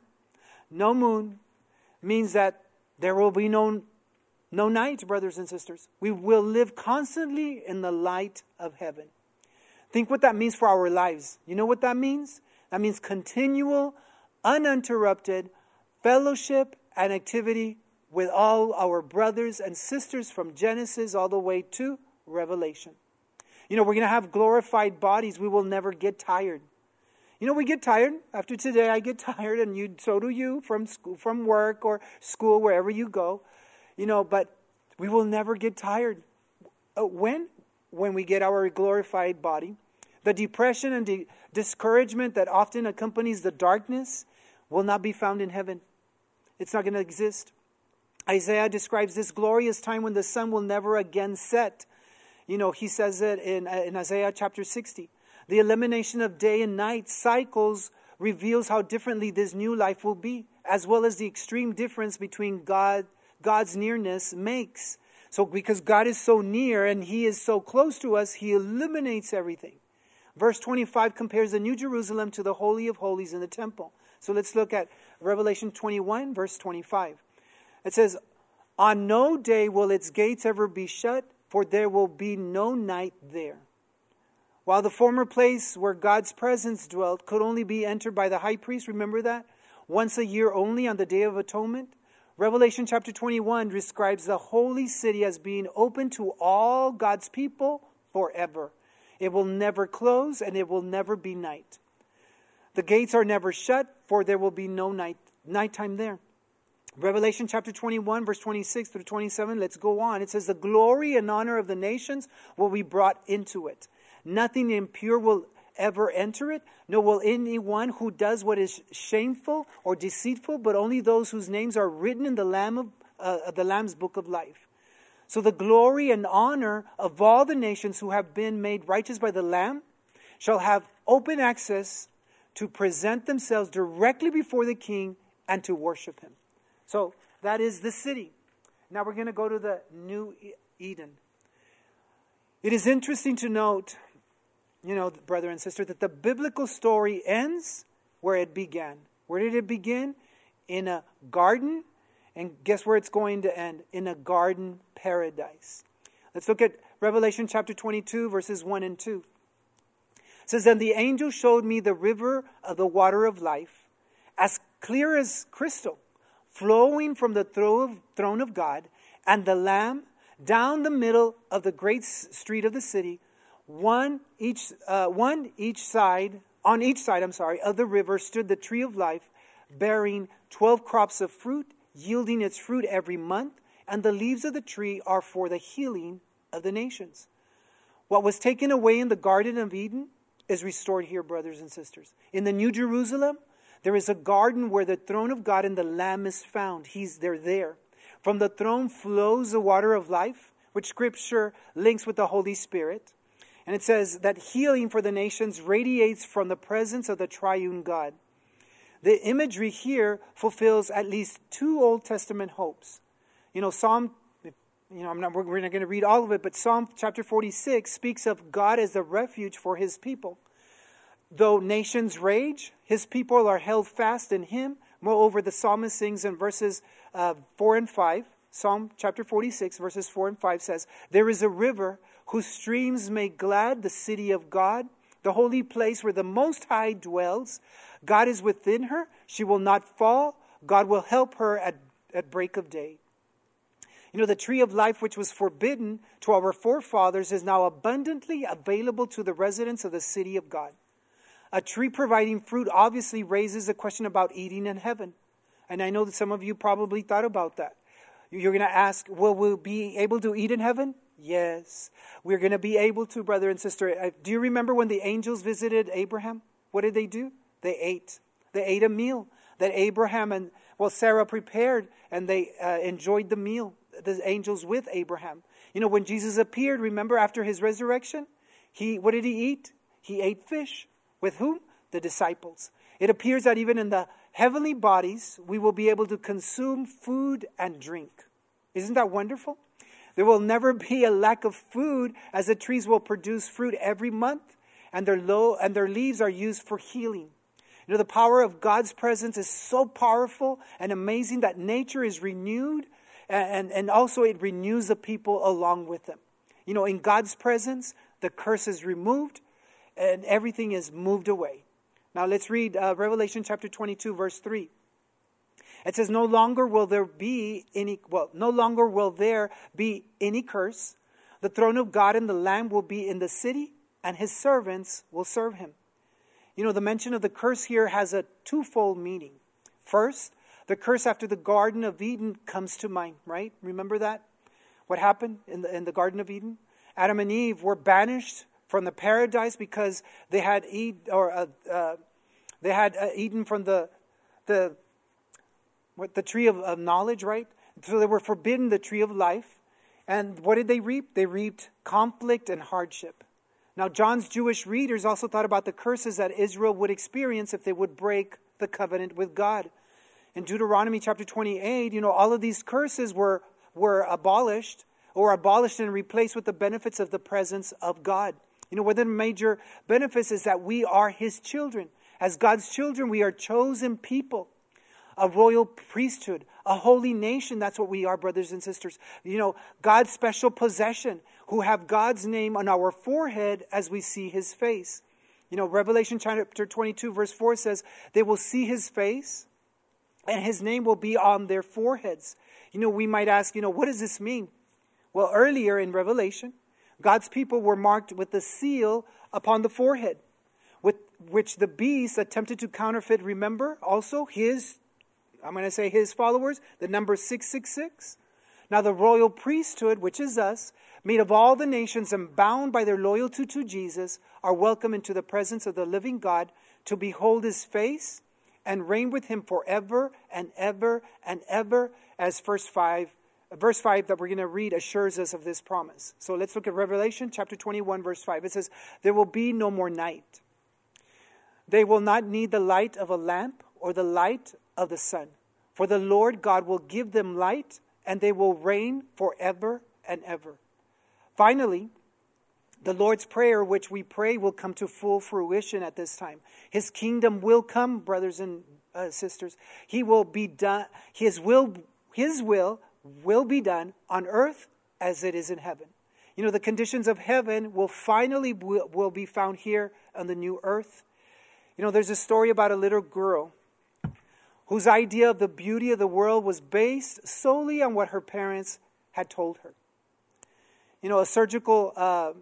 no moon, means that there will be no night, brothers and sisters. We will live constantly in the light of heaven. Think what that means for our lives. You know what that means? That means continual, uninterrupted fellowship and activity with all our brothers and sisters from Genesis all the way to Revelation. We're going to have glorified bodies. We will never get tired. We get tired. After today, I get tired, and so do you from school, from work or school, wherever you go. But we will never get tired. When we get our glorified body, the depression and the discouragement that often accompanies the darkness will not be found in heaven. It's not going to exist. Isaiah describes this glorious time when the sun will never again set. He says it in Isaiah chapter 60. The elimination of day and night cycles reveals how differently this new life will be, as well as the extreme difference between God's nearness makes. So because God is so near and He is so close to us, He eliminates everything. Verse 25 compares the New Jerusalem to the Holy of Holies in the temple. So let's look at Revelation 21, verse 25. It says, on no day will its gates ever be shut, for there will be no night there. While the former place where God's presence dwelt could only be entered by the high priest, remember that? Once a year only on the Day of Atonement. Revelation chapter 21 describes the holy city as being open to all God's people forever. It will never close and it will never be night. The gates are never shut, for there will be no nighttime there. Revelation chapter 21, verse 26 through 27, let's go on. It says, the glory and honor of the nations will be brought into it. Nothing impure will ever enter it, nor will anyone who does what is shameful or deceitful, but only those whose names are written in the Lamb's book of life. So the glory and honor of all the nations who have been made righteous by the Lamb shall have open access to present themselves directly before the King and to worship him. So that is the city. Now we're going to go to the New Eden. It is interesting to note, brother and sister, that the biblical story ends where it began. Where did it begin? In a garden. And guess where it's going to end? In a garden paradise. Let's look at Revelation chapter 22, verses 1 and 2. It says, then the angel showed me the river of the water of life, as clear as crystal, flowing from the throne of God and the Lamb, down the middle of the great street of the city, on each side of the river stood the tree of life, bearing 12 crops of fruit, yielding its fruit every month, and the leaves of the tree are for the healing of the nations. What was taken away in the Garden of Eden is restored here, brothers and sisters. In the New Jerusalem, there is a garden where the throne of God and the Lamb is found. They're there. From the throne flows the water of life, which Scripture links with the Holy Spirit. And it says that healing for the nations radiates from the presence of the triune God. The imagery here fulfills at least two Old Testament hopes. We're not going to read all of it, but Psalm chapter 46 speaks of God as the refuge for his people. Though nations rage, his people are held fast in him. Moreover, the psalmist sings in verses 4 and 5. Psalm chapter 46, verses 4 and 5 says, there is a river whose streams make glad the city of God, the holy place where the Most High dwells. God is within her. She will not fall. God will help her at break of day. The tree of life which was forbidden to our forefathers is now abundantly available to the residents of the city of God. A tree providing fruit obviously raises a question about eating in heaven. And I know that some of you probably thought about that. You're going to ask, will we be able to eat in heaven? Yes. We're going to be able to, brother and sister. Do you remember when the angels visited Abraham? What did they do? They ate. They ate a meal that Abraham and Sarah prepared, and they enjoyed the meal, the angels with Abraham. When Jesus appeared, remember, after his resurrection, what did he eat? He ate fish. With whom? The disciples. It appears that even in the heavenly bodies, we will be able to consume food and drink. Isn't that wonderful? There will never be a lack of food, as the trees will produce fruit every month, and their leaves are used for healing. The power of God's presence is so powerful and amazing that nature is renewed, and also it renews the people along with them. In God's presence, the curse is removed, and everything is moved away. Now let's read Revelation chapter 22, verse 3. It says, no longer will there be any curse. The throne of God and the Lamb will be in the city, and his servants will serve him. The mention of the curse here has a twofold meaning. First, the curse after the Garden of Eden comes to mind, right? Remember that? What happened in the Garden of Eden? Adam and Eve were banished from the paradise because they had eaten from the tree of knowledge, right? So they were forbidden the tree of life. And what did they reap? They reaped conflict and hardship. Now, John's Jewish readers also thought about the curses that Israel would experience if they would break the covenant with God. In Deuteronomy chapter 28, all of these curses were abolished and replaced with the benefits of the presence of God. One of the major benefits is that we are his children. As God's children, we are chosen people, a royal priesthood, a holy nation. That's what we are, brothers and sisters. God's special possession, who have God's name on our forehead as we see his face. Revelation chapter 22, verse 4 says, they will see his face, and his name will be on their foreheads. We might ask, what does this mean? Well, earlier in Revelation, God's people were marked with the seal upon the forehead, which the beast attempted to counterfeit, remember, also his followers, the number 666. Now the royal priesthood, which is us, made of all the nations and bound by their loyalty to Jesus, are welcome into the presence of the living God to behold his face and reign with him forever and ever and ever, as verse 5 that we're going to read assures us of this promise. So let's look at Revelation chapter 21, verse 5. It says, there will be no more night. They will not need the light of a lamp or the light of the sun. For the Lord God will give them light, and they will reign forever and ever. Finally, the Lord's Prayer, which we pray, will come to full fruition at this time. His kingdom will come, brothers and sisters. He will be done. His will will be done on earth as it is in heaven. You know, the conditions of heaven will finally will be found here on the new earth. You know, there's a story about a little girl whose idea of the beauty of the world was based solely on what her parents had told her. You know, a surgical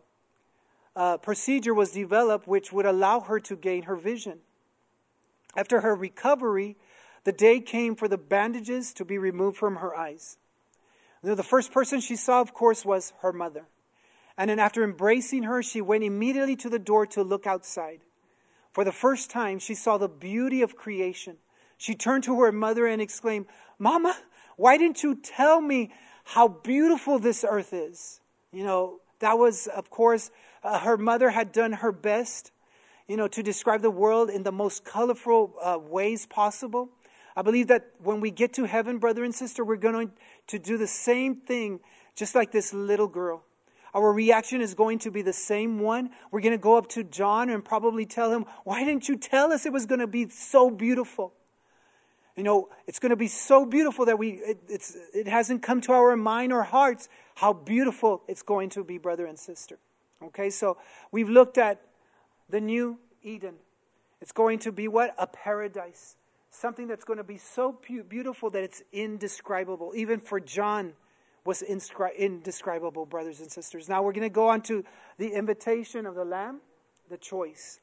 procedure was developed which would allow her to gain her vision. After her recovery, the day came for the bandages to be removed from her eyes. You know, the first person she saw, of course, was her mother. And then after embracing her, she went immediately to the door to look outside. For the first time, she saw the beauty of creation. She turned to her mother and exclaimed, "Mama, why didn't you tell me how beautiful this earth is?" You know, that was, of course, her mother had done her best, you know, to describe the world in the most colorful ways possible. I believe that when we get to heaven, brother and sister, we're going to do the same thing, just like this little girl. Our reaction is going to be the same one. We're going to go up to John and probably tell him, "Why didn't you tell us it was going to be so beautiful?" You know, it's going to be so beautiful that it hasn't come to our mind or hearts how beautiful it's going to be, brother and sister. Okay, so we've looked at the new Eden. It's going to be what? A paradise. Something that's going to be so beautiful that it's indescribable. Even for John was indescribable, brothers and sisters. Now we're going to go on to the invitation of the Lamb, the choice.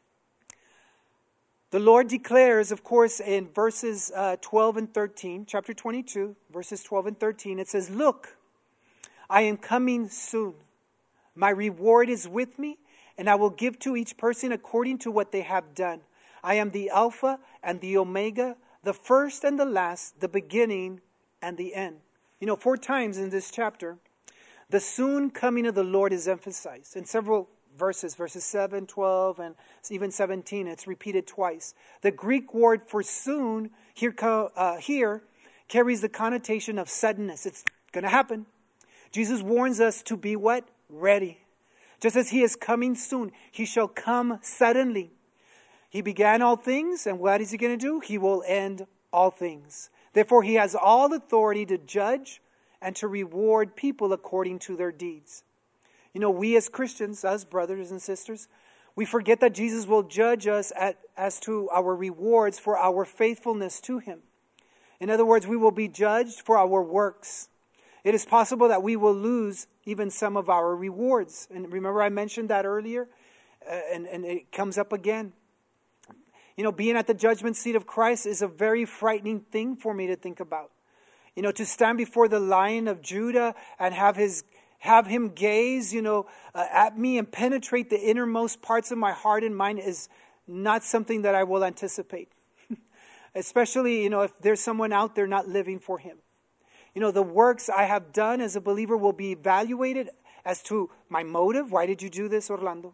The Lord declares, of course, in verses 12 and 13, chapter 22, verses 12 and 13, it says, "Look, I am coming soon. My reward is with me, and I will give to each person according to what they have done. I am the Alpha and the Omega, the first and the last, the beginning and the end." You know, 4 times in this chapter, the soon coming of the Lord is emphasized. In several verses 7, 12, and even 17, it's repeated twice. The Greek word for soon here carries the connotation of suddenness. It's going to happen. Jesus warns us to be what? Ready. Just as he is coming soon, he shall come suddenly. He began all things, and what is he going to do? He will end all things. Therefore, he has all authority to judge and to reward people according to their deeds. You know, we as Christians, us brothers and sisters, we forget that Jesus will judge us as to our rewards for our faithfulness to him. In other words, we will be judged for our works. It is possible that we will lose even some of our rewards. And remember I mentioned that earlier, and it comes up again. You know, being at the judgment seat of Christ is a very frightening thing for me to think about. You know, to stand before the Lion of Judah and have him gaze, at me and penetrate the innermost parts of my heart and mind is not something that I will anticipate. Especially, if there's someone out there not living for him. The works I have done as a believer will be evaluated as to my motive. Why did you do this, Orlando?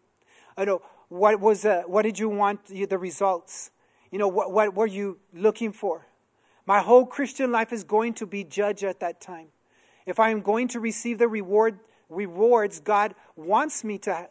What did you want the results? What were you looking for? My whole Christian life is going to be judged at that time. If I am going to receive the rewards God wants me to,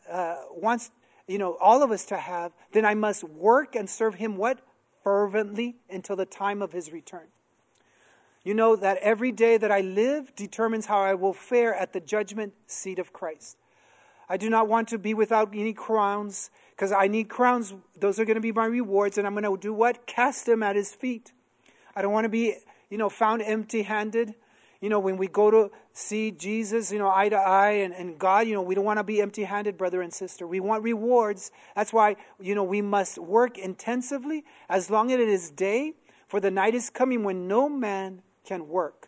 all of us to have, then I must work and serve him what? Fervently until the time of his return. You know that every day that I live determines how I will fare at the judgment seat of Christ. I do not want to be without any crowns, because I need crowns. Those are going to be my rewards, and I'm going to do what? Cast them at his feet. I don't want to be, found empty-handed, When we go to see Jesus, eye to eye and God, we don't want to be empty-handed, brother and sister. We want rewards. That's why, we must work intensively as long as it is day, for the night is coming when no man can work.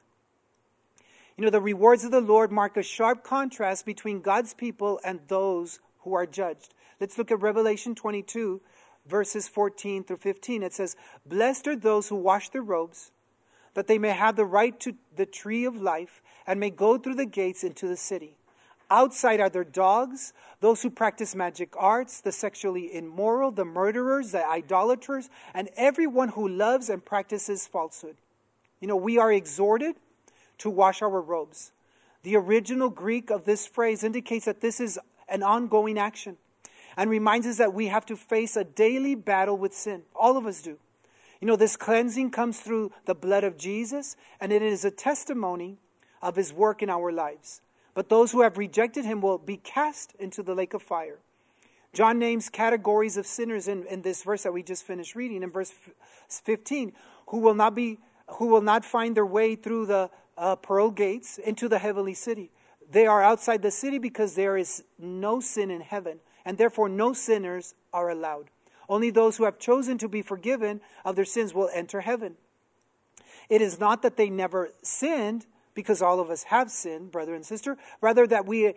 The rewards of the Lord mark a sharp contrast between God's people and those who are judged. Let's look at Revelation 22, verses 14 through 15. It says, "Blessed are those who wash their robes, that they may have the right to the tree of life and may go through the gates into the city. Outside are their dogs, those who practice magic arts, the sexually immoral, the murderers, the idolaters, and everyone who loves and practices falsehood." We are exhorted to wash our robes. The original Greek of this phrase indicates that this is an ongoing action and reminds us that we have to face a daily battle with sin. All of us do. This cleansing comes through the blood of Jesus, and it is a testimony of his work in our lives. But those who have rejected him will be cast into the lake of fire. John names categories of sinners in this verse that we just finished reading. In verse 15, who will not find their way through the pearl gates into the heavenly city. They are outside the city because there is no sin in heaven, and therefore no sinners are allowed. Only those who have chosen to be forgiven of their sins will enter heaven. It is not that they never sinned, because all of us have sinned, brother and sister. Rather that they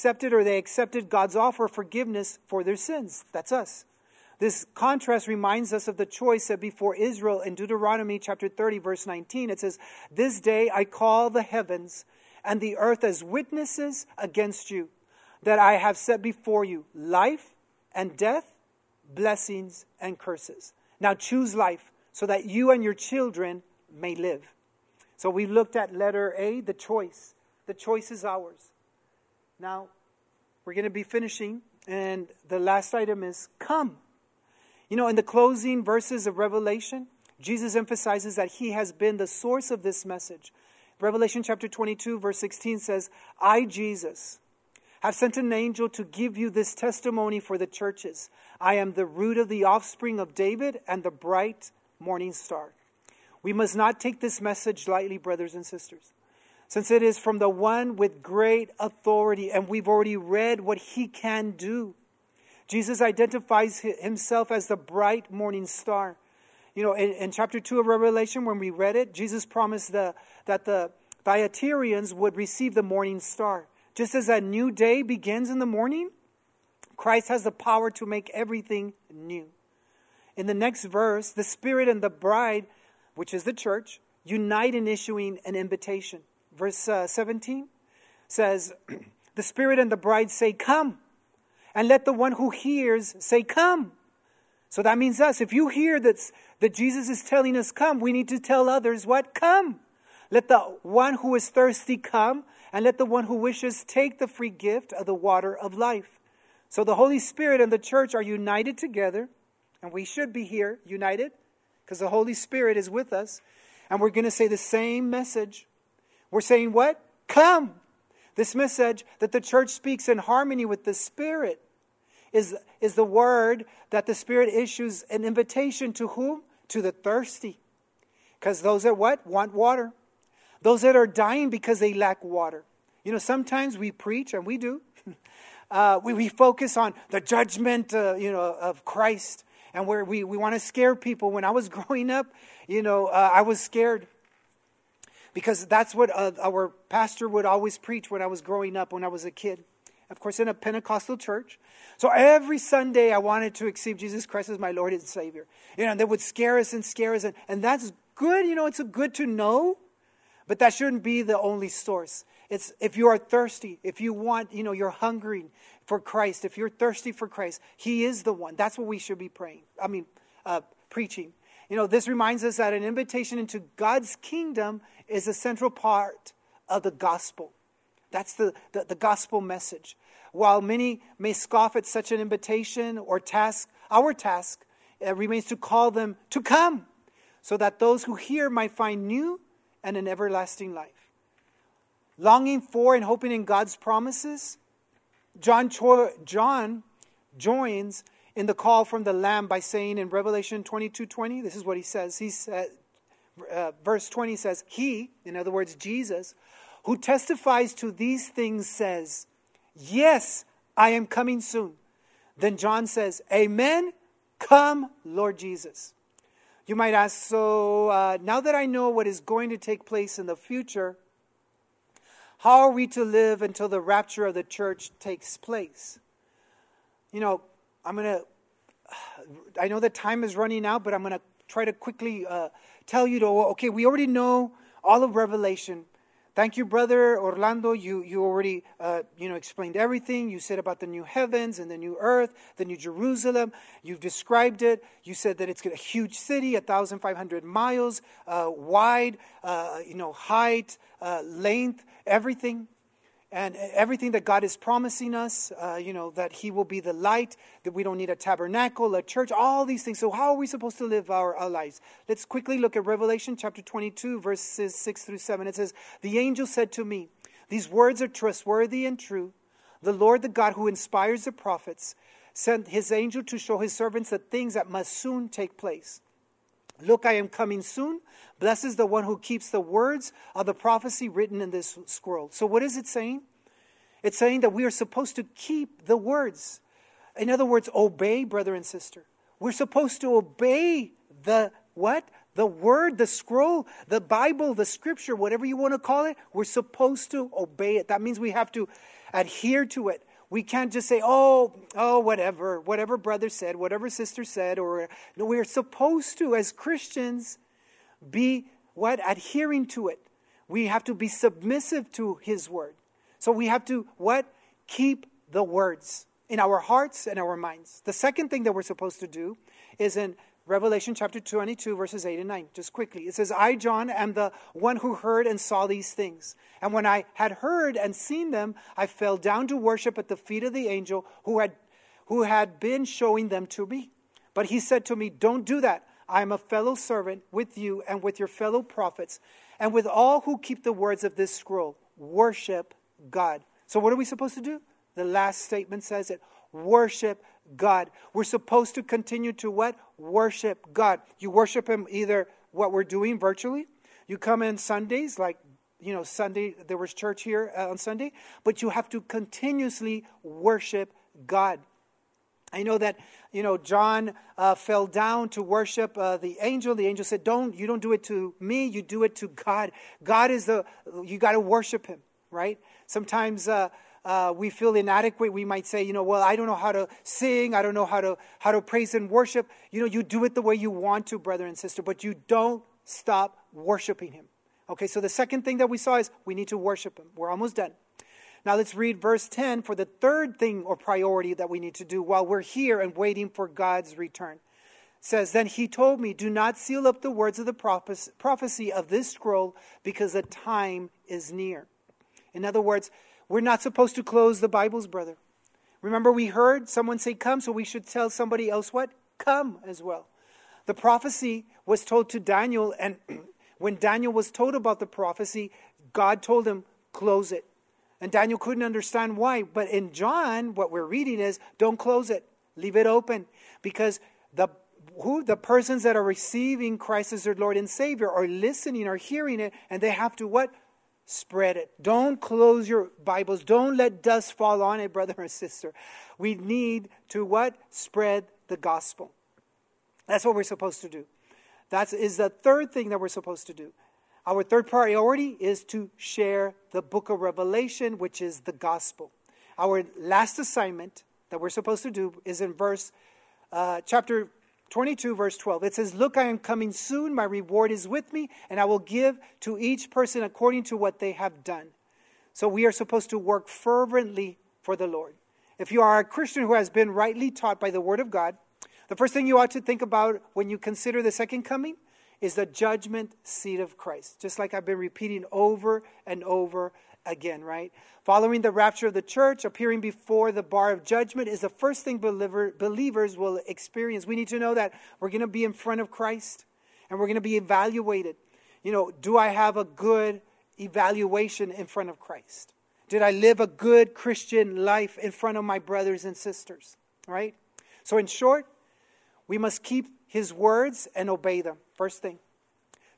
accepted God's offer of forgiveness for their sins. That's us. This contrast reminds us of the choice set before Israel in Deuteronomy chapter 30, verse 19. It says, "This day I call the heavens and the earth as witnesses against you, that I have set before you life and death, blessings and curses. Now choose life so that you and your children may live." So we looked at letter A, the choice. The choice is ours. Now we're going to be finishing, and the last item is come. In the closing verses of Revelation, Jesus emphasizes that he has been the source of this message. Revelation chapter 22, verse 16 says, "I, Jesus, have sent an angel to give you this testimony for the churches. I am the root of the offspring of David and the bright morning star." We must not take this message lightly, brothers and sisters, since it is from the one with great authority, and we've already read what he can do. Jesus identifies himself as the bright morning star. In chapter 2 of Revelation, when we read it, Jesus promised that the Thyatirians would receive the morning star. Just as a new day begins in the morning, Christ has the power to make everything new. In the next verse, the Spirit and the bride, which is the church, unite in issuing an invitation. Verse 17 says, "The Spirit and the bride say, 'Come.' And let the one who hears say, 'Come.'" So that means us. If you hear that Jesus is telling us, "Come," we need to tell others what? "Come." Let the one who is thirsty come, and let the one who wishes take the free gift of the water of life. So the Holy Spirit and the church are united together, and we should be here united because the Holy Spirit is with us. And we're going to say the same message. We're saying what? Come. This message that the church speaks in harmony with the Spirit is the word that the Spirit issues an invitation to whom? To the thirsty. Because those that what? Want water. Those that are dying because they lack water. Sometimes we preach, and we do. We focus on the judgment, of Christ. And where we want to scare people. When I was growing up, I was scared. Because that's what our pastor would always preach when I was growing up, when I was a kid. Of course, in a Pentecostal church. So every Sunday I wanted to accept Jesus Christ as my Lord and Savior. And they would scare us. And that's good. It's good to know. But that shouldn't be the only source. It's if you are thirsty, if you want, you're hungry for Christ, if you're thirsty for Christ, he is the one. That's what we should be preaching. This reminds us that an invitation into God's kingdom is a central part of the gospel. That's the gospel message. While many may scoff at such an invitation or task, our task remains to call them to come, so that those who hear might find new and an everlasting life. Longing for and hoping in God's promises, John joins in the call from the Lamb by saying in Revelation 22:20, this is what he says. He said, verse 20 says, he, in other words, Jesus, who testifies to these things says, yes, I am coming soon. Then John says, amen, come, Lord Jesus. You might ask, so now that I know what is going to take place in the future, how are we to live until the rapture of the church takes place? You know, I know the time is running out, but I'm going to try to quickly tell you okay, we already know all of Revelation. Thank you, Brother Orlando. You already, explained everything. You said about the new heavens and the new earth, the new Jerusalem. You've described it. You said that it's a huge city, 1,500 miles wide, height, length, everything. And everything that God is promising us, that He will be the light, that we don't need a tabernacle, a church, all these things. So how are we supposed to live our lives? Let's quickly look at Revelation chapter 22, verses 6 through 7. It says, the angel said to me, these words are trustworthy and true. The Lord, the God who inspires the prophets, sent His angel to show His servants the things that must soon take place. Look, I am coming soon. Blessed is the one who keeps the words of the prophecy written in this scroll. So what is it saying? It's saying that we are supposed to keep the words. In other words, obey, brother and sister. We're supposed to obey the what? The word, the scroll, the Bible, the scripture, whatever you want to call it. We're supposed to obey it. That means we have to adhere to it. We can't just say, whatever brother said, whatever sister said, or no, we're supposed to, as Christians, be adhering to it. We have to be submissive to His word. So we have to keep the words in our hearts and our minds. The second thing that we're supposed to do is in Revelation chapter 22, verses 8 and 9. Just quickly. It says, I, John, am the one who heard and saw these things. And when I had heard and seen them, I fell down to worship at the feet of the angel who had been showing them to me. But he said to me, don't do that. I am a fellow servant with you and with your fellow prophets and with all who keep the words of this scroll. Worship God. So what are we supposed to do? The last statement says it. Worship God. We're supposed to continue to what? Worship God. You worship Him either what we're doing virtually. You come in Sundays, like, Sunday, there was church here on Sunday. But you have to continuously worship God. I know that, John fell down to worship the angel. The angel said, you don't do it to me, you do it to God. God is you got to worship Him, right? Sometimes we feel inadequate. We might say, I don't know how to sing. I don't know how to praise and worship. You do it the way you want to, brother and sister, but you don't stop worshiping Him. Okay, so the second thing that we saw is we need to worship Him. We're almost done. Now let's read verse 10 for the third thing or priority that we need to do while we're here and waiting for God's return. It says, then He told me, do not seal up the words of the prophecy of this scroll because the time is near. In other words, we're not supposed to close the Bibles, brother. Remember, we heard someone say come, so we should tell somebody else what? Come as well. The prophecy was told to Daniel, and when Daniel was told about the prophecy, God told him, close it. And Daniel couldn't understand why. But in John, what we're reading is, don't close it. Leave it open. Because the persons that are receiving Christ as their Lord and Savior are listening or hearing it, and they have to what? Spread it. Don't close your Bibles. Don't let dust fall on it, brother or sister. We need to what? Spread the gospel. That's what we're supposed to do. That is the third thing that we're supposed to do. Our third priority is to share the book of Revelation, which is the gospel. Our last assignment that we're supposed to do is in chapter 22, verse 12. It says, look, I am coming soon. My reward is with me, and I will give to each person according to what they have done. So we are supposed to work fervently for the Lord. If you are a Christian who has been rightly taught by the Word of God, the first thing you ought to think about when you consider the second coming is the judgment seat of Christ. Just like I've been repeating over and over again, right? Following the rapture of the church, appearing before the bar of judgment is the first thing believers will experience. We need to know that we're going to be in front of Christ and we're going to be evaluated. Do I have a good evaluation in front of Christ? Did I live a good Christian life in front of my brothers and sisters, right? So in short, we must keep His words and obey them. First thing.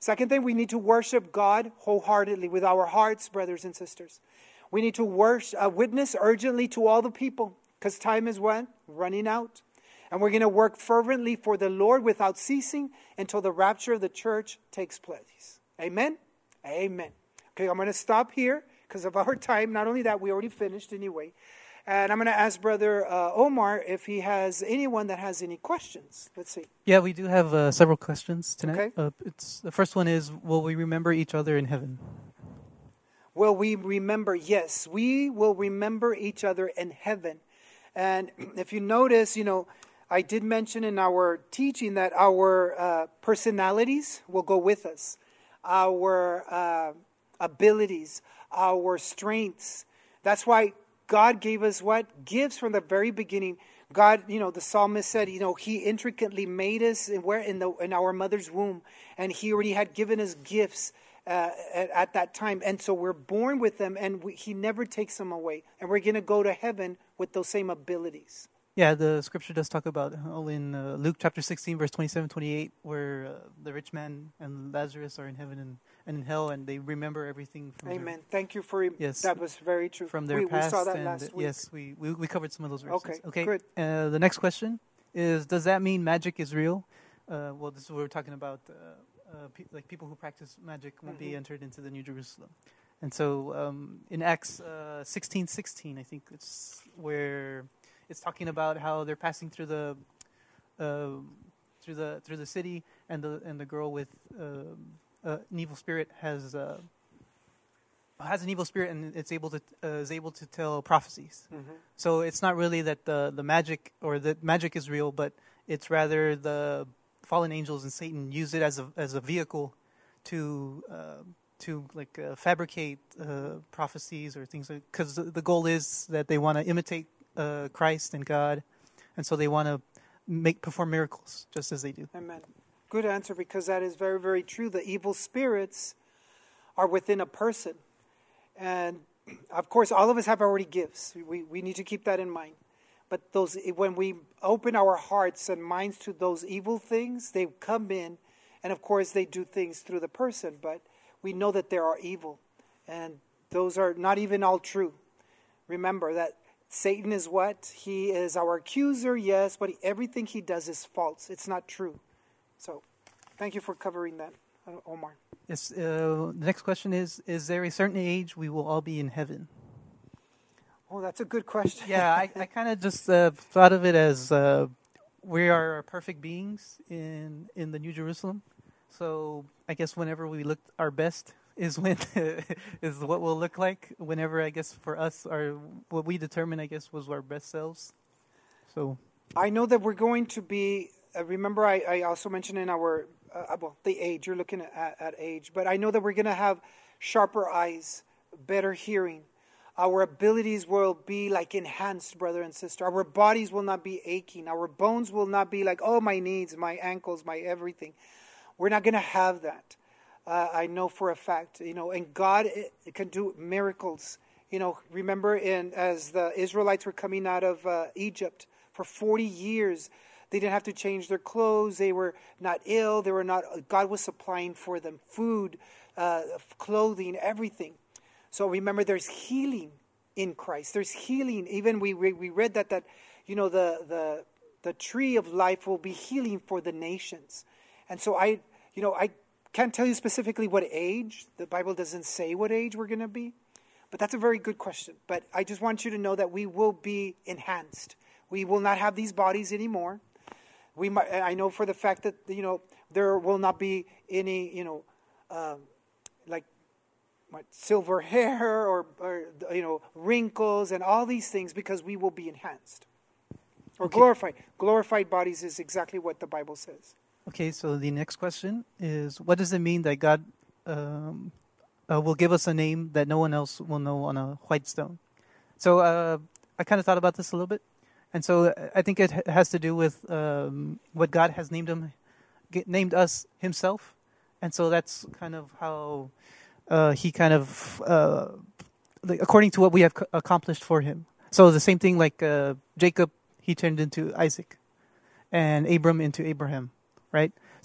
Second thing, we need to worship God wholeheartedly with our hearts, brothers and sisters. We need to witness urgently to all the people because time is when? Running out. And we're going to work fervently for the Lord without ceasing until the rapture of the church takes place. Amen? Amen. Okay, I'm going to stop here because of our time. Not only that, we already finished anyway. And I'm going to ask Brother Omar if he has anyone that has any questions. Let's see. Yeah, we do have several questions tonight. Okay. The first one is, will we remember each other in heaven? Will we remember? Yes, we will remember each other in heaven. And if you notice, I did mention in our teaching that our personalities will go with us. Our abilities, our strengths. That's why God gave us what? Gifts from the very beginning. God, the psalmist said, He intricately made us in our mother's womb. And He already had given us gifts at that time. And so we're born with them and He never takes them away. And we're going to go to heaven with those same abilities. Yeah, the scripture does talk about in Luke chapter 16, verse 27, 28, where the rich man and Lazarus are in heaven and in hell, and they remember everything from Amen. Thank you for yes, that was very true. From their past. We saw that last week. Yes, we covered some of those verses. Okay, good. The next question is, does that mean magic is real? Well, this is what we're talking about. Like people who practice magic won't be entered into the New Jerusalem. And so in Acts 16:16, I think it's where it's talking about how they're passing through the city, and the girl with an evil spirit has an evil spirit, and is able to tell prophecies. Mm-hmm. So it's not really that the magic or that magic is real, but it's rather the fallen angels and Satan use it as a vehicle to fabricate prophecies or things, because the goal is that they want to imitate Christ and God, and so they want to perform miracles just as they do. Amen. Good answer, because that is very, very true. The evil spirits are within a person, and of course, all of us have already gifts. We need to keep that in mind. But when we open our hearts and minds to those evil things, they come in, and of course, they do things through the person. But we know that they are evil, and those are not even all true. Remember that Satan is what? He is our accuser, yes, but everything he does is false. It's not true. So, thank you for covering that, Omar. Yes. The next question is there a certain age we will all be in heaven? Oh, that's a good question. Yeah, I kind of just thought of it as we are perfect beings in the New Jerusalem. So I guess whenever we look our best is when is what we'll look like. Whenever, I guess, for us, what we determine, I guess, was our best selves. So I know that we're going to be. Remember, I also mentioned in our the age. You're looking at age, but I know that we're going to have sharper eyes, better hearing. Our abilities will be enhanced, brother and sister. Our bodies will not be aching. Our bones will not be like, oh, my knees, my ankles, my everything. We're not going to have that. I know for a fact, and God can do miracles. Remember as the Israelites were coming out of Egypt for 40 years, they didn't have to change their clothes. They were not ill. God was supplying for them food, clothing, everything. So remember, there's healing in Christ. There's healing. Even we read that the tree of life will be healing for the nations. And so I can't tell you specifically what age. The Bible doesn't say what age we're going to be. But that's a very good question. But I just want you to know that we will be enhanced. We will not have these bodies anymore. I know for the fact that, there will not be any, silver hair or wrinkles and all these things, because we will be enhanced. Or glorified. Glorified bodies is exactly what the Bible says. Okay, so the next question is, what does it mean that God will give us a name that no one else will know on a white stone? So I kind of thought about this a little bit. And so I think it has to do with what God has named us himself. And so that's kind of how he kind of, according to what we have accomplished for him. So the same thing like Jacob, he turned into Isaac, and Abram into Abraham. Right?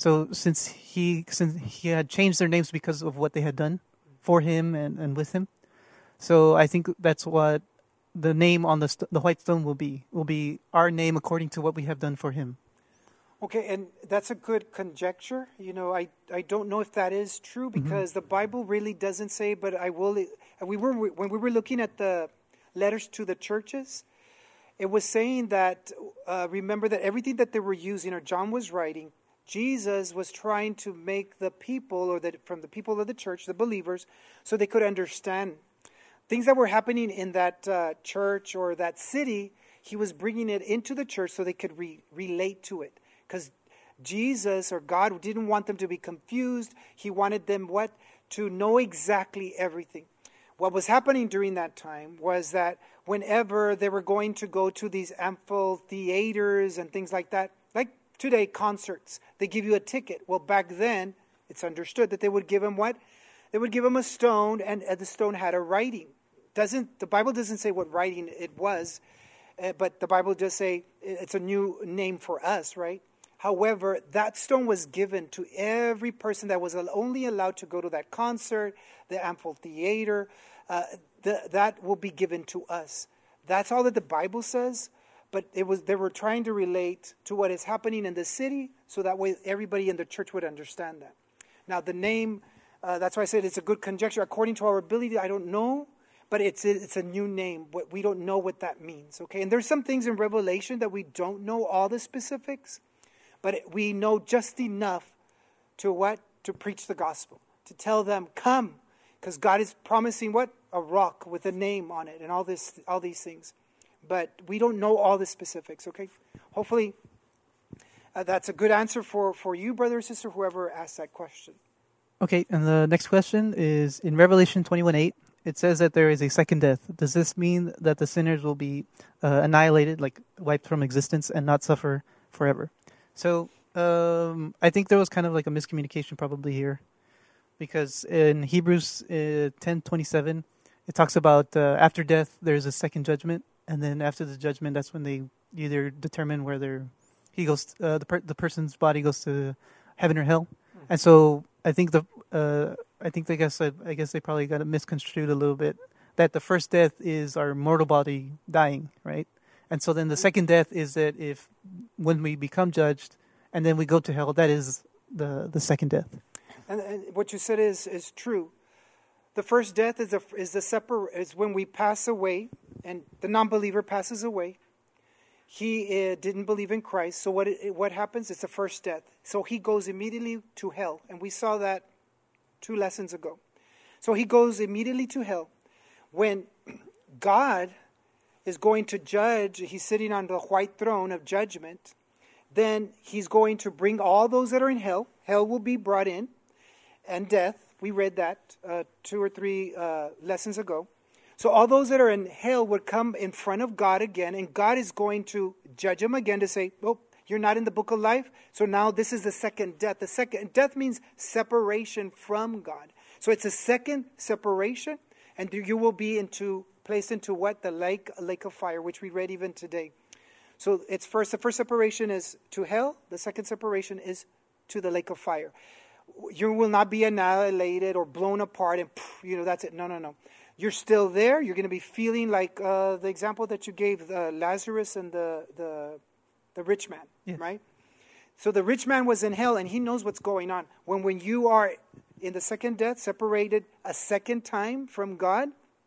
So since he had changed their names because of what they had done for him and with him, so I think that's what the name on the white stone will be our name according to what we have done for him. Okay, and that's a good conjecture. I don't know if that is true because the Bible really doesn't say, but I will. When we were looking at the letters to the churches, it was saying that remember that everything that they were using, or John was writing, Jesus was trying to make the people, from the people of the church, the believers, so they could understand things that were happening in that church or that city. He was bringing it into the church so they could relate to it. Because Jesus or God didn't want them to be confused. He wanted them to know exactly everything. What was happening during that time was that whenever they were going to go to these amphitheaters and things like that, like today, concerts, they give you a ticket. Well, back then, it's understood that they would give them what? They would give them a stone, and the stone had a writing. The Bible doesn't say what writing it was, but the Bible does say it's a new name for us, right? However, that stone was given to every person that was only allowed to go to that concert, the amphitheater. That will be given to us. That's all that the Bible says. But they were trying to relate to what is happening in the city, so that way everybody in the church would understand that. Now, the name, that's why I said it's a good conjecture. According to our ability, I don't know, but it's a new name. We don't know what that means. Okay, and there's some things in Revelation that we don't know all the specifics. But we know just enough to preach the gospel, to tell them, come, because God is promising a rock with a name on it and all these things. But we don't know all the specifics, okay? Hopefully that's a good answer for you, brother or sister, whoever asked that question. Okay, and the next question is in Revelation 21:8. It says that there is a second death. Does this mean that the sinners will be annihilated, like wiped from existence, and not suffer forever? So I think there was kind of like a miscommunication probably here, because in Hebrews 10:27 it talks about after death there's a second judgment, and then after the judgment that's when they either determine whether the person's body goes to heaven or hell. And so I think I guess they probably got it misconstrued a little bit, that the first death is our mortal body dying, right? And so then the second death is that when we become judged and then we go to hell, that is the second death. And what you said is true. The first death is when we pass away, and the non-believer passes away. He didn't believe in Christ, so what happens? It's the first death. So he goes immediately to hell, and we saw that 2 lessons ago. So he goes immediately to hell. When God is going to judge, he's sitting on the white throne of judgment, then he's going to bring all those that are in hell. Hell will be brought in, and death. We read that 2 or 3 lessons ago. So all those that are in hell would come in front of God again, and God is going to judge them again to say, oh, you're not in the book of life, so now this is the second death. The second death means separation from God. So it's a second separation, and you will be placed into what? The lake of fire, which we read even today. So the first separation is to hell. The second separation is to the lake of fire. You will not be annihilated or blown apart and, that's it. No. You're still there. You're going to be feeling like the example that you gave, Lazarus and the rich man, yes. Right? So the rich man was in hell, and he knows what's going on. When you are in the second death, separated a second time from God,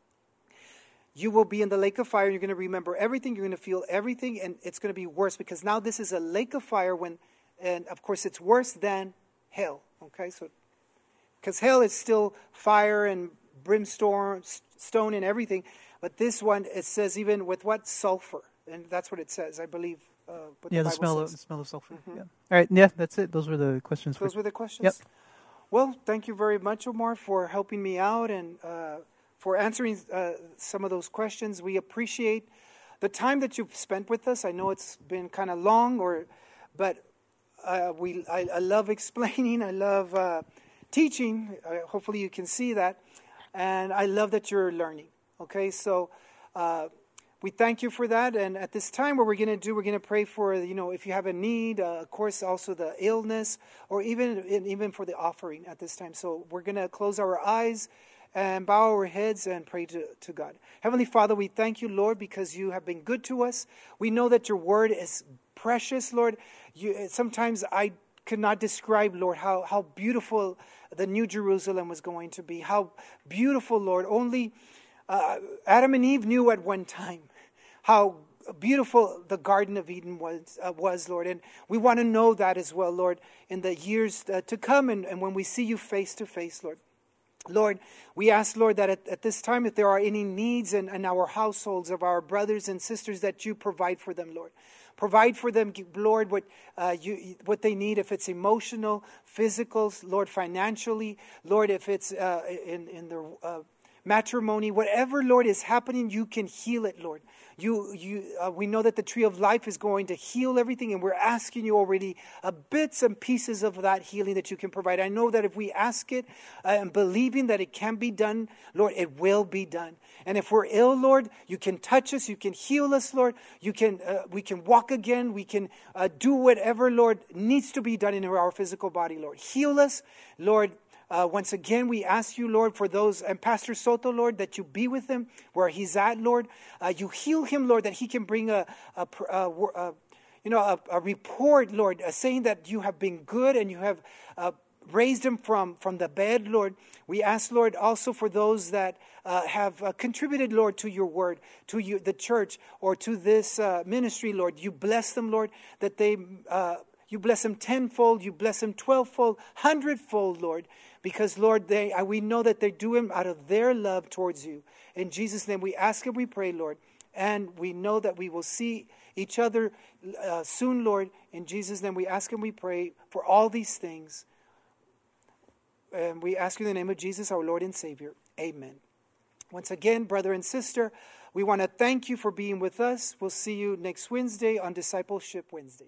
you will be in the lake of fire. You're going to remember everything. You're going to feel everything, and it's going to be worse, because now this is a lake of fire and of course it's worse than hell. Okay, so because hell is still fire and brimstone, stone and everything, but this one, it says even with what? Sulfur, and that's what it says, I believe. The smell of sulfur. Mm-hmm. Yeah. All right, yeah, that's it. Those were the questions. Those were the questions? Yep. Well, thank you very much, Omar, for helping me out and for answering some of those questions. We appreciate the time that you've spent with us. I know it's been kind of long, but I love explaining. I love teaching. Hopefully you can see that. And I love that you're learning. Okay, so We thank you for that. And at this time, what we're going to pray for, if you have a need, of course, also the illness, or even for the offering at this time. So we're going to close our eyes and bow our heads and pray to God. Heavenly Father, we thank you, Lord, because you have been good to us. We know that your word is precious, Lord. Sometimes I could not describe, Lord, how beautiful the New Jerusalem was going to be. How beautiful, Lord. Only Adam and Eve knew at one time how beautiful the Garden of Eden was, Lord. And we want to know that as well, Lord, in the years to come and when we see you face to face, Lord. Lord, we ask, Lord, that at this time, if there are any needs in our households of our brothers and sisters, that you provide for them, Lord. Provide for them, Lord, what they need, if it's emotional, physical, Lord, financially, Lord, if it's in their matrimony, whatever, Lord, is happening, you can heal it, Lord. We know that the tree of life is going to heal everything, and we're asking you already bits and pieces of that healing that you can provide. I know that if we ask it and believing that it can be done, Lord, it will be done. And if we're ill, Lord, you can touch us, you can heal us, Lord. We can walk again, we can do whatever, Lord, needs to be done in our physical body, Lord. Heal us, Lord. Once again, we ask you, Lord, for those, and Pastor Soto, Lord, that you be with him where he's at, Lord. You heal him, Lord, that he can bring a report, Lord, saying that you have been good and you have raised him from the bed, Lord. We ask, Lord, also for those that have contributed, Lord, to your word, to you, the church, or to this ministry, Lord. You bless them, Lord, that they... you bless them tenfold, you bless them 12-fold, 100-fold, Lord. Because, Lord, we know that they do them out of their love towards you. In Jesus' name we ask and we pray, Lord. And we know that we will see each other soon, Lord. In Jesus' name we ask and we pray for all these things. And we ask you in the name of Jesus, our Lord and Savior. Amen. Once again, brother and sister, we want to thank you for being with us. We'll see you next Wednesday on Discipleship Wednesday.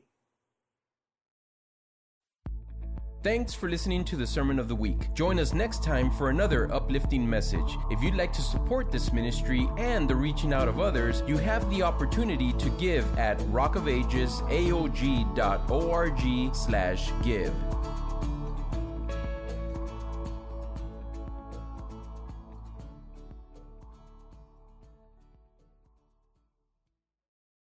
Thanks for listening to the Sermon of the Week. Join us next time for another uplifting message. If you'd like to support this ministry and the reaching out of others, you have the opportunity to give at rockofagesaog.org/give.